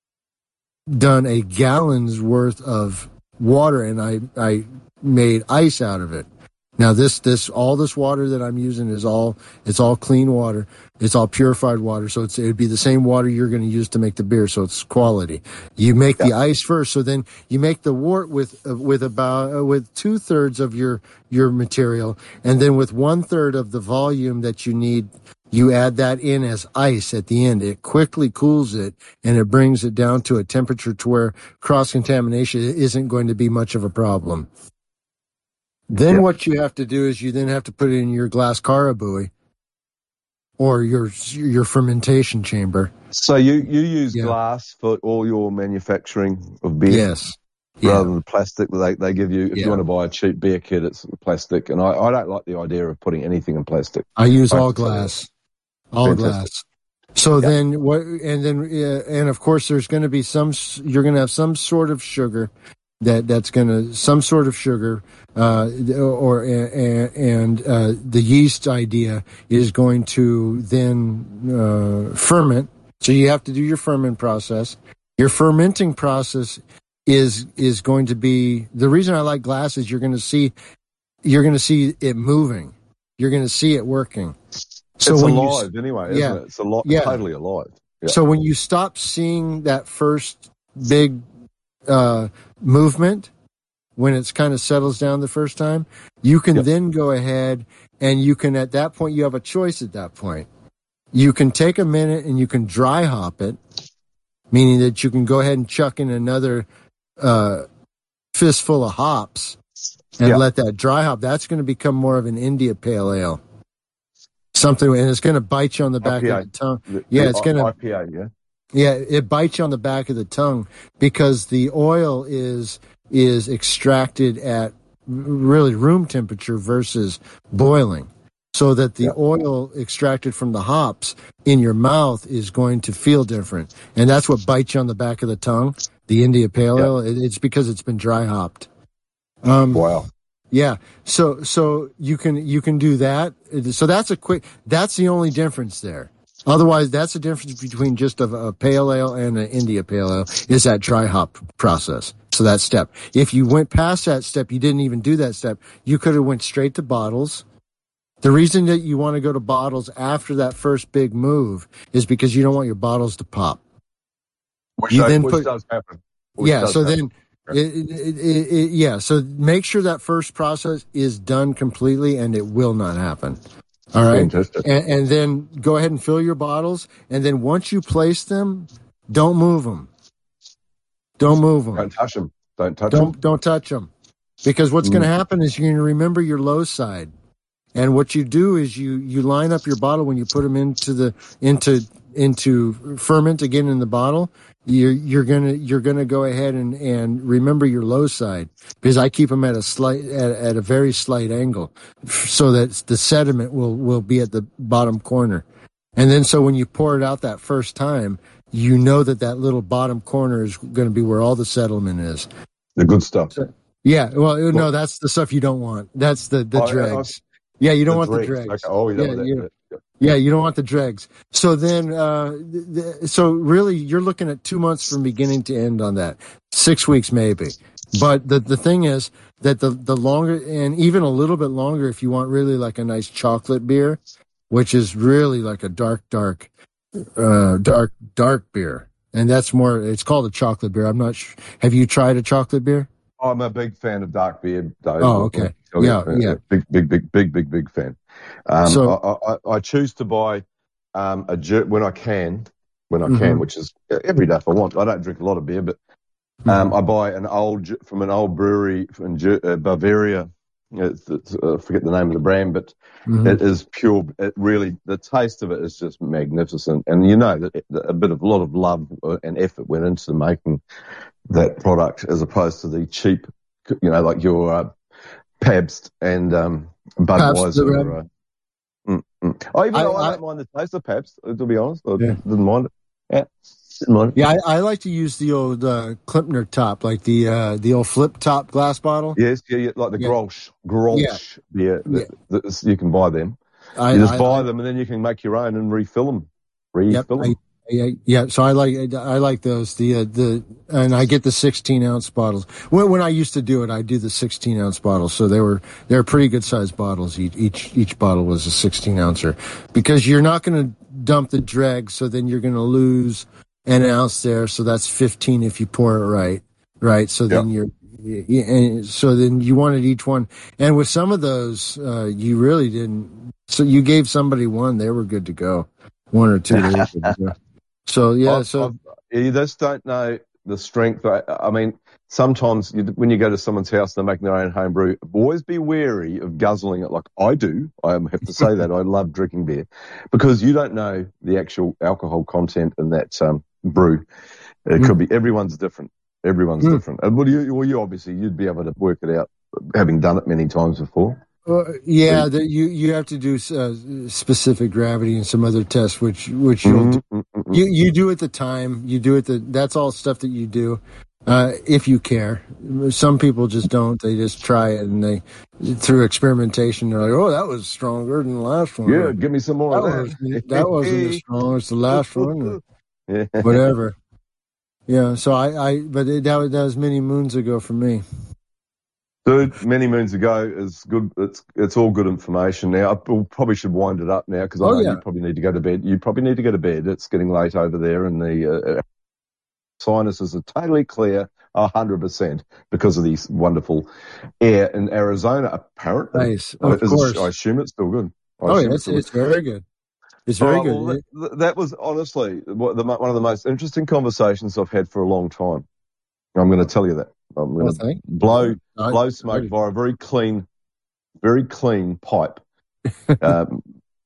[SPEAKER 2] done a gallon's worth of water and I, I made ice out of it. Now this, this, all this water that I'm using is all, it's all clean water. It's all purified water. So it's, it'd be the same water you're going to use to make the beer. So it's quality. You make yeah. the ice first. So then you make the wort with, uh, with about, uh, with two thirds of your, your material. And then with one third of the volume that you need, you add that in as ice at the end. It quickly cools it and it brings it down to a temperature to where cross-contamination isn't going to be much of a problem. Then yeah. what you have to do is you then have to put it in your glass carabui or your your fermentation chamber.
[SPEAKER 1] So you, you use
[SPEAKER 2] yeah.
[SPEAKER 1] glass for all your manufacturing of beer?
[SPEAKER 2] Yes.
[SPEAKER 1] Rather
[SPEAKER 2] yeah.
[SPEAKER 1] than the plastic that they, they give you. If yeah. you want to buy a cheap beer kit, it's plastic. And I, I don't like the idea of putting anything in plastic.
[SPEAKER 2] I use I all glass. All
[SPEAKER 1] Fantastic.
[SPEAKER 2] glass. So yeah. then what, and then, uh, and of course there's going to be some, you're going to have some sort of sugar that that's going to some sort of sugar, uh, or and, and uh, the yeast idea is going to then uh, ferment. So you have to do your ferment process. Your fermenting process is is going to be the reason I like glass is you're going to see you're going to see it moving. You're going to see it working. So
[SPEAKER 1] it's
[SPEAKER 2] when
[SPEAKER 1] alive
[SPEAKER 2] you,
[SPEAKER 1] anyway, isn't
[SPEAKER 2] yeah,
[SPEAKER 1] it? It's a lot,
[SPEAKER 2] yeah.
[SPEAKER 1] totally alive. Yeah.
[SPEAKER 2] So when you stop seeing that first big uh, movement, when it's kind of settles down the first time, you can
[SPEAKER 1] Yep.
[SPEAKER 2] then go ahead and you can, at that point, you have a choice at that point. You can take a minute and you can dry hop it, meaning that you can go ahead and chuck in another uh, fistful of hops and
[SPEAKER 1] Yep.
[SPEAKER 2] let that dry hop. That's going to become more of an India Pale Ale. Something, and it's going to bite you on the back
[SPEAKER 1] I P A.
[SPEAKER 2] of the tongue.
[SPEAKER 1] The,
[SPEAKER 2] Yeah,
[SPEAKER 1] the
[SPEAKER 2] it's going to,
[SPEAKER 1] I P A, yeah.
[SPEAKER 2] yeah, it bites you on the back of the tongue because the oil is is extracted at really room temperature versus boiling, so that the
[SPEAKER 1] Yeah.
[SPEAKER 2] oil extracted from the hops in your mouth is going to feel different, and that's what bites you on the back of the tongue. The India Pale
[SPEAKER 1] Yeah.
[SPEAKER 2] Ale, it, it's because it's been dry hopped. Um,
[SPEAKER 1] Wow.
[SPEAKER 2] Yeah, so so you can you can do that. So that's a quick. That's the only difference there. Otherwise, that's the difference between just a, a pale ale and an India Pale Ale is that dry hop process. So that step. If you went past that step, you didn't even do that step. You could have went straight to bottles. The reason that you want to go to bottles after that first big move is because you don't want your bottles to pop.
[SPEAKER 1] Which,
[SPEAKER 2] You
[SPEAKER 1] does,
[SPEAKER 2] then
[SPEAKER 1] which
[SPEAKER 2] put
[SPEAKER 1] does happen. Which
[SPEAKER 2] yeah.
[SPEAKER 1] does
[SPEAKER 2] So
[SPEAKER 1] happen.
[SPEAKER 2] then It, it, it, it, yeah, so make sure that first process is done completely, and it will not happen. All right,
[SPEAKER 1] Fantastic.
[SPEAKER 2] and, and then go ahead and fill your bottles, and then once you place them, don't move them. Don't move them.
[SPEAKER 1] Don't touch them. Don't touch
[SPEAKER 2] Don't
[SPEAKER 1] them.
[SPEAKER 2] don't touch them, because what's
[SPEAKER 1] Mm.
[SPEAKER 2] going to happen is you're going to remember your low side, and what you do is you you line up your bottle when you put them into the into into ferment again in the bottle. You're you're gonna you're gonna go ahead and, and remember your low side, because I keep them at a slight at, at a very slight angle, so that the sediment will will be at the bottom corner, and then so when you pour it out that first time, you know that that little bottom corner is going to be where all the settlement is.
[SPEAKER 1] The good stuff.
[SPEAKER 2] So, yeah, well, no, that's the stuff you don't want. That's the the
[SPEAKER 1] Oh, yeah,
[SPEAKER 2] dregs. Yeah, you don't
[SPEAKER 1] the
[SPEAKER 2] want the
[SPEAKER 1] dregs.
[SPEAKER 2] dregs.
[SPEAKER 1] Okay. Oh, yeah.
[SPEAKER 2] Yeah,
[SPEAKER 1] that,
[SPEAKER 2] you-
[SPEAKER 1] that, yeah.
[SPEAKER 2] yeah, you don't want the dregs. So then, uh, th- th- so really, you're looking at two months from beginning to end on that. Six weeks maybe. But the the thing is that the the longer, and even a little bit longer, if you want really like a nice chocolate beer, which is really like a dark, dark, uh, dark, dark beer, and that's more. It's called a chocolate beer. I'm not sure. Have you tried a chocolate beer?
[SPEAKER 1] I'm a big fan of dark beer, Dave.
[SPEAKER 2] Oh, okay.
[SPEAKER 1] I'll
[SPEAKER 2] Yeah,
[SPEAKER 1] tell you.
[SPEAKER 2] yeah.
[SPEAKER 1] Big, big, big, big, big, big fan. Um,
[SPEAKER 2] So-
[SPEAKER 1] I, I, I choose to buy um, a jer- when I can, when I
[SPEAKER 2] Mhm.
[SPEAKER 1] can, which is every day if I want. I don't drink a lot of beer, but um, I buy an old Ge- from an old brewery in Ge- uh, Bavaria. It's, it's, uh, I forget the name of the brand, but
[SPEAKER 2] Mhm.
[SPEAKER 1] it is pure. It really, the taste of it is just magnificent, and you know that it- a bit of a lot of love and effort went into making that product, as opposed to the cheap, you know, like your uh, Pabst and um,
[SPEAKER 2] Pabst, the
[SPEAKER 1] Budweiser.
[SPEAKER 2] Red.
[SPEAKER 1] Uh, mm, mm. Oh, even
[SPEAKER 2] I-
[SPEAKER 1] though I,
[SPEAKER 2] I-
[SPEAKER 1] don't mind the taste of Pabst, to be honest, I
[SPEAKER 2] Yeah.
[SPEAKER 1] didn't mind it. Yeah, didn't mind it.
[SPEAKER 2] Yeah, I, I like to use the old uh, Klimpner top, like the uh, the old flip top glass bottle.
[SPEAKER 1] Yes, yeah, yeah, like the
[SPEAKER 2] Yeah.
[SPEAKER 1] Grolsch, Grolsch beer.
[SPEAKER 2] Yeah.
[SPEAKER 1] That, that, you can buy them.
[SPEAKER 2] I,
[SPEAKER 1] You just
[SPEAKER 2] I-
[SPEAKER 1] buy
[SPEAKER 2] I-
[SPEAKER 1] them, and then you can make your own and refill them.
[SPEAKER 2] Yep,
[SPEAKER 1] Refill them.
[SPEAKER 2] I, yeah, yeah. So I like I like those. The uh, the and I get the sixteen ounce bottles. When, when I used to do it, I do the sixteen ounce bottles. So they were they were pretty good sized bottles. Each each each bottle was a sixteen ouncer, because you're not going to dump the dregs. So then you're going to lose an ounce there. So that's fifteen if you pour it right, right. So then you're. Yeah, and so then you wanted each one, and with some of those, uh, you really didn't. So you gave somebody one; they were good to go. One or two. They were good to go. So yeah,
[SPEAKER 1] I've-
[SPEAKER 2] so
[SPEAKER 1] I've- you just don't know the strength. I, I mean, sometimes you, when you go to someone's house, they're making their own home brew. Always be wary of guzzling it like I do. I have to say that I love drinking beer, because you don't know the actual alcohol content in that um, brew. It
[SPEAKER 2] Mm.
[SPEAKER 1] could be everyone's different. Everyone's
[SPEAKER 2] Mm.
[SPEAKER 1] different. And well, you, well, you obviously you'd be able to work it out, having done it many times before.
[SPEAKER 2] uh, yeah, the, you you have to do uh, specific gravity and some other tests, which which you'll do.
[SPEAKER 1] Mm, mm, mm, mm.
[SPEAKER 2] You you do at the time. You do it. The that's all stuff that you do. Uh, if you care. Some people just don't. They just try it, and they, through experimentation, they're like, "Oh, that was stronger than the last one."
[SPEAKER 1] Yeah,
[SPEAKER 2] Or,
[SPEAKER 1] give me some more
[SPEAKER 2] that
[SPEAKER 1] of
[SPEAKER 2] was
[SPEAKER 1] that.
[SPEAKER 2] that wasn't as strong as the last one. Or
[SPEAKER 1] Yeah.
[SPEAKER 2] whatever. Yeah. So I, I but it, that was that was many moons ago for me.
[SPEAKER 1] Dude, many moons ago is good. It's it's all good information now. I probably should wind it up now because I
[SPEAKER 2] Oh,
[SPEAKER 1] know
[SPEAKER 2] yeah.
[SPEAKER 1] you probably need to go to bed. You probably need to go to bed. It's getting late over there, and the uh, sinuses are totally clear, a hundred percent, because of these wonderful air in Arizona. Apparently,
[SPEAKER 2] Nice. Of
[SPEAKER 1] Is
[SPEAKER 2] course.
[SPEAKER 1] it, I assume it's still good. I
[SPEAKER 2] Oh,
[SPEAKER 1] assume
[SPEAKER 2] yeah.
[SPEAKER 1] it's
[SPEAKER 2] It's
[SPEAKER 1] still good.
[SPEAKER 2] it's very good. It's
[SPEAKER 1] All
[SPEAKER 2] very
[SPEAKER 1] right,
[SPEAKER 2] good.
[SPEAKER 1] well,
[SPEAKER 2] It,
[SPEAKER 1] that, that was honestly what the, one of the most interesting conversations I've had for a long time. I'm going to tell you that. I'm going
[SPEAKER 2] well,
[SPEAKER 1] to
[SPEAKER 2] thank
[SPEAKER 1] blow
[SPEAKER 2] I,
[SPEAKER 1] blow smoke
[SPEAKER 2] I,
[SPEAKER 1] via a very clean, very clean pipe um,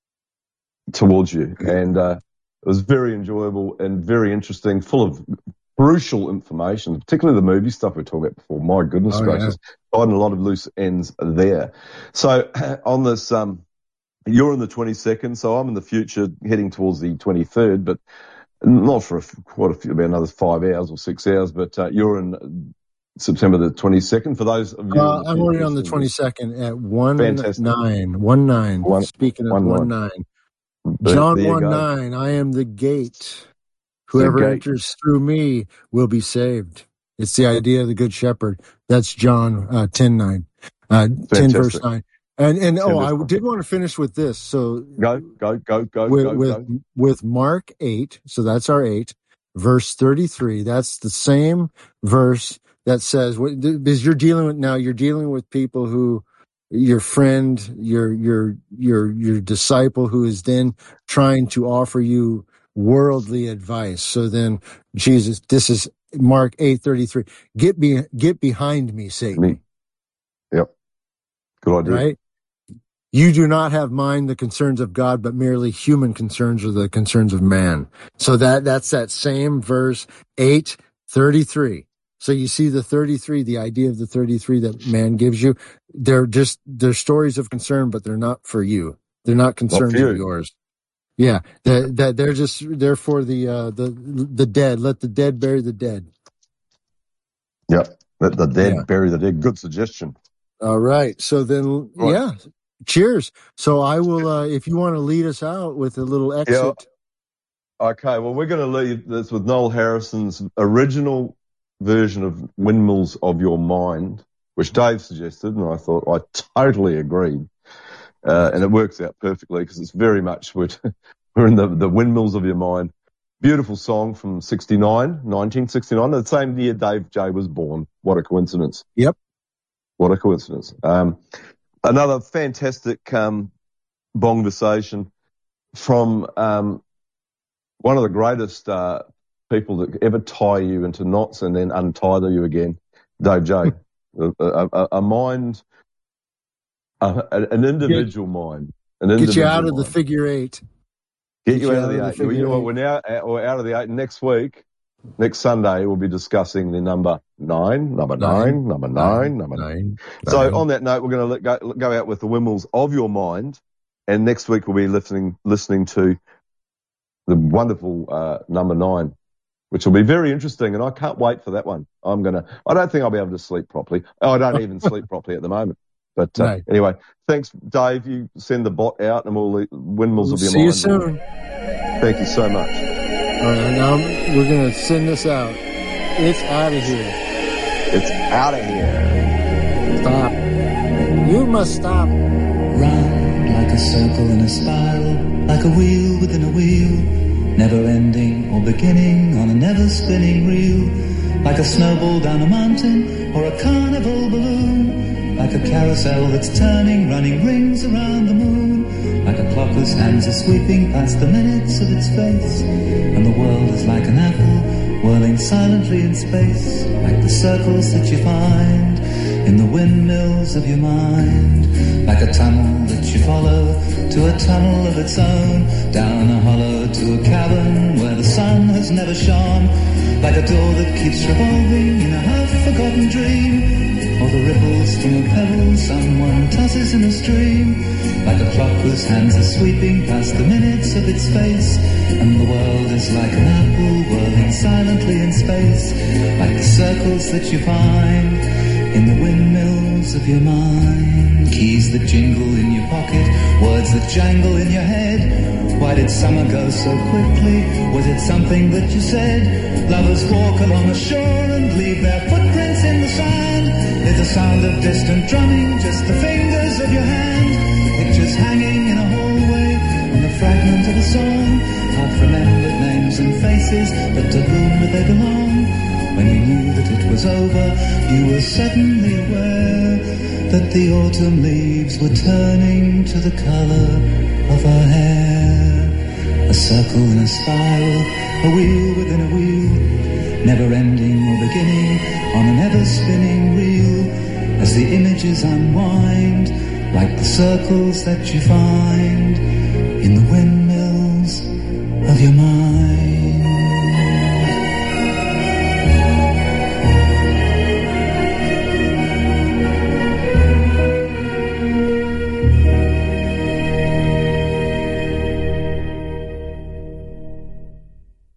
[SPEAKER 1] towards you, and uh, it was very enjoyable and very interesting, full of crucial information, particularly the movie stuff we talked about before. My goodness
[SPEAKER 2] Oh,
[SPEAKER 1] gracious, yeah. And a lot of loose ends there. So on this. Um, You're in the twenty-second, so I'm in the future heading towards the twenty-third, but not for a, quite a few, about another five hours or six hours, but uh, you're in September the twenty-second. For those of you
[SPEAKER 2] Uh,
[SPEAKER 1] in the
[SPEAKER 2] I'm
[SPEAKER 1] future
[SPEAKER 2] already on the
[SPEAKER 1] listening,
[SPEAKER 2] twenty-second at one
[SPEAKER 1] fantastic.
[SPEAKER 2] nine. One nine.
[SPEAKER 1] One,
[SPEAKER 2] Speaking of
[SPEAKER 1] one,
[SPEAKER 2] one
[SPEAKER 1] nine.
[SPEAKER 2] nine.
[SPEAKER 1] There,
[SPEAKER 2] John
[SPEAKER 1] there you
[SPEAKER 2] one
[SPEAKER 1] go.
[SPEAKER 2] nine. I am the gate.
[SPEAKER 1] The
[SPEAKER 2] Whoever
[SPEAKER 1] gate.
[SPEAKER 2] enters through me will be saved. It's the idea of the Good Shepherd. That's John uh, ten nine. Uh, ten verse nine. And and oh, I did want to finish with this. So
[SPEAKER 1] go, go, go, go,
[SPEAKER 2] with,
[SPEAKER 1] go,
[SPEAKER 2] with,
[SPEAKER 1] go.
[SPEAKER 2] with Mark eight, so that's our eight, verse thirty-three. That's the same verse that says, because you're dealing with now, you're dealing with people who, your friend, your your your your disciple, who is then trying to offer you worldly advice. So then Jesus, this is Mark eight thirty-three. Get be get behind me, Satan.
[SPEAKER 1] Me. Yep. Good idea.
[SPEAKER 2] Right? You do not have mind the concerns of God, but merely human concerns or the concerns of man. So that that's that same verse eight thirty-three. So you see the thirty-three, the idea of the thirty-three that man gives you. They're just they're stories of concern, but they're not for you. They're not concerns not of yours. Yeah, that that they're just they're for the uh, the the dead. Let the dead bury the dead.
[SPEAKER 1] Yep, let the dead
[SPEAKER 2] yeah.
[SPEAKER 1] bury the dead. Good suggestion.
[SPEAKER 2] All right. So then, right. yeah. Cheers. So I will, uh, if you want to lead us out with a little exit.
[SPEAKER 1] Yeah. Okay. Well, we're going to leave this with Noel Harrison's original version of Windmills of Your Mind, which Dave suggested, and I thought I totally agreed. Uh, and it works out perfectly because it's very much, we're, we're in the, the Windmills of Your Mind. Beautiful song from sixty-nine, nineteen sixty-nine, the same year Dave J was born. What a coincidence.
[SPEAKER 2] Yep.
[SPEAKER 1] What a coincidence. Um, Another fantastic um, bonversation from um, one of the greatest uh, people that ever tie you into knots and then untie you again, Dave J. a, a, a mind, a, an individual get, mind. An individual
[SPEAKER 2] get you out of
[SPEAKER 1] mind.
[SPEAKER 2] the figure eight.
[SPEAKER 1] Get, get you, you out, out of the eight. The you know what? We're now out, we're out of the eight. Next week, next Sunday, we'll be discussing the number nine, number nine, nine number nine, nine number nine. nine. So nine. On that note, we're going to let go, go out with the Windmills of Your Mind, and next week we'll be listening listening to the wonderful uh, number nine, which will be very interesting, and I can't wait for that one. I'm gonna. I don't think I'll be able to sleep properly. Oh, I don't even sleep properly at the moment. But uh, no. Anyway, thanks, Dave. You send the bot out, and we'll Windmills
[SPEAKER 2] we'll
[SPEAKER 1] of Your
[SPEAKER 2] see
[SPEAKER 1] Mind.
[SPEAKER 2] See you soon.
[SPEAKER 1] Thank you so much.
[SPEAKER 2] All right, now we're going to send this out. It's out of here.
[SPEAKER 1] It's out of here.
[SPEAKER 2] Stop. You must stop.
[SPEAKER 3] Round like a circle in a spiral, like a wheel within a wheel, never ending or beginning on a never spinning reel, like a snowball down a mountain or a carnival balloon, like a carousel that's turning, running rings around the moon, like a clock whose hands are sweeping past the minutes of its face, and the world is like an apple whirling silently in space, like the circles that you find in the windmills of your mind, like a tunnel that you follow to a tunnel of its own, down a hollow to a cavern where the sun has never shone, like a door that keeps revolving in a half-forgotten dream, or the ripples from a pebble someone tosses in a stream, like a clock whose hands are sweeping past the minutes of its face, and the world is like an apple whirling silently in space, like the circles that you find in the windmills of your mind. Keys that jingle in your pocket, words that jangle in your head. Why did summer go so quickly? Was it something that you said? Lovers walk along the shore and leave their footprints in the sand. It's the sound of distant drumming, just the fingers of your hand. Pictures hanging in a hallway, and a fragment of a song. Half-remembered names and faces, but to whom do they belong? When you knew that it was over, you were suddenly aware that the autumn leaves were turning to the colour of her hair. A circle in a spiral, a wheel within a wheel, never ending or beginning on an ever-spinning reel, as the images unwind, like the circles that you find in the windmills of your mind.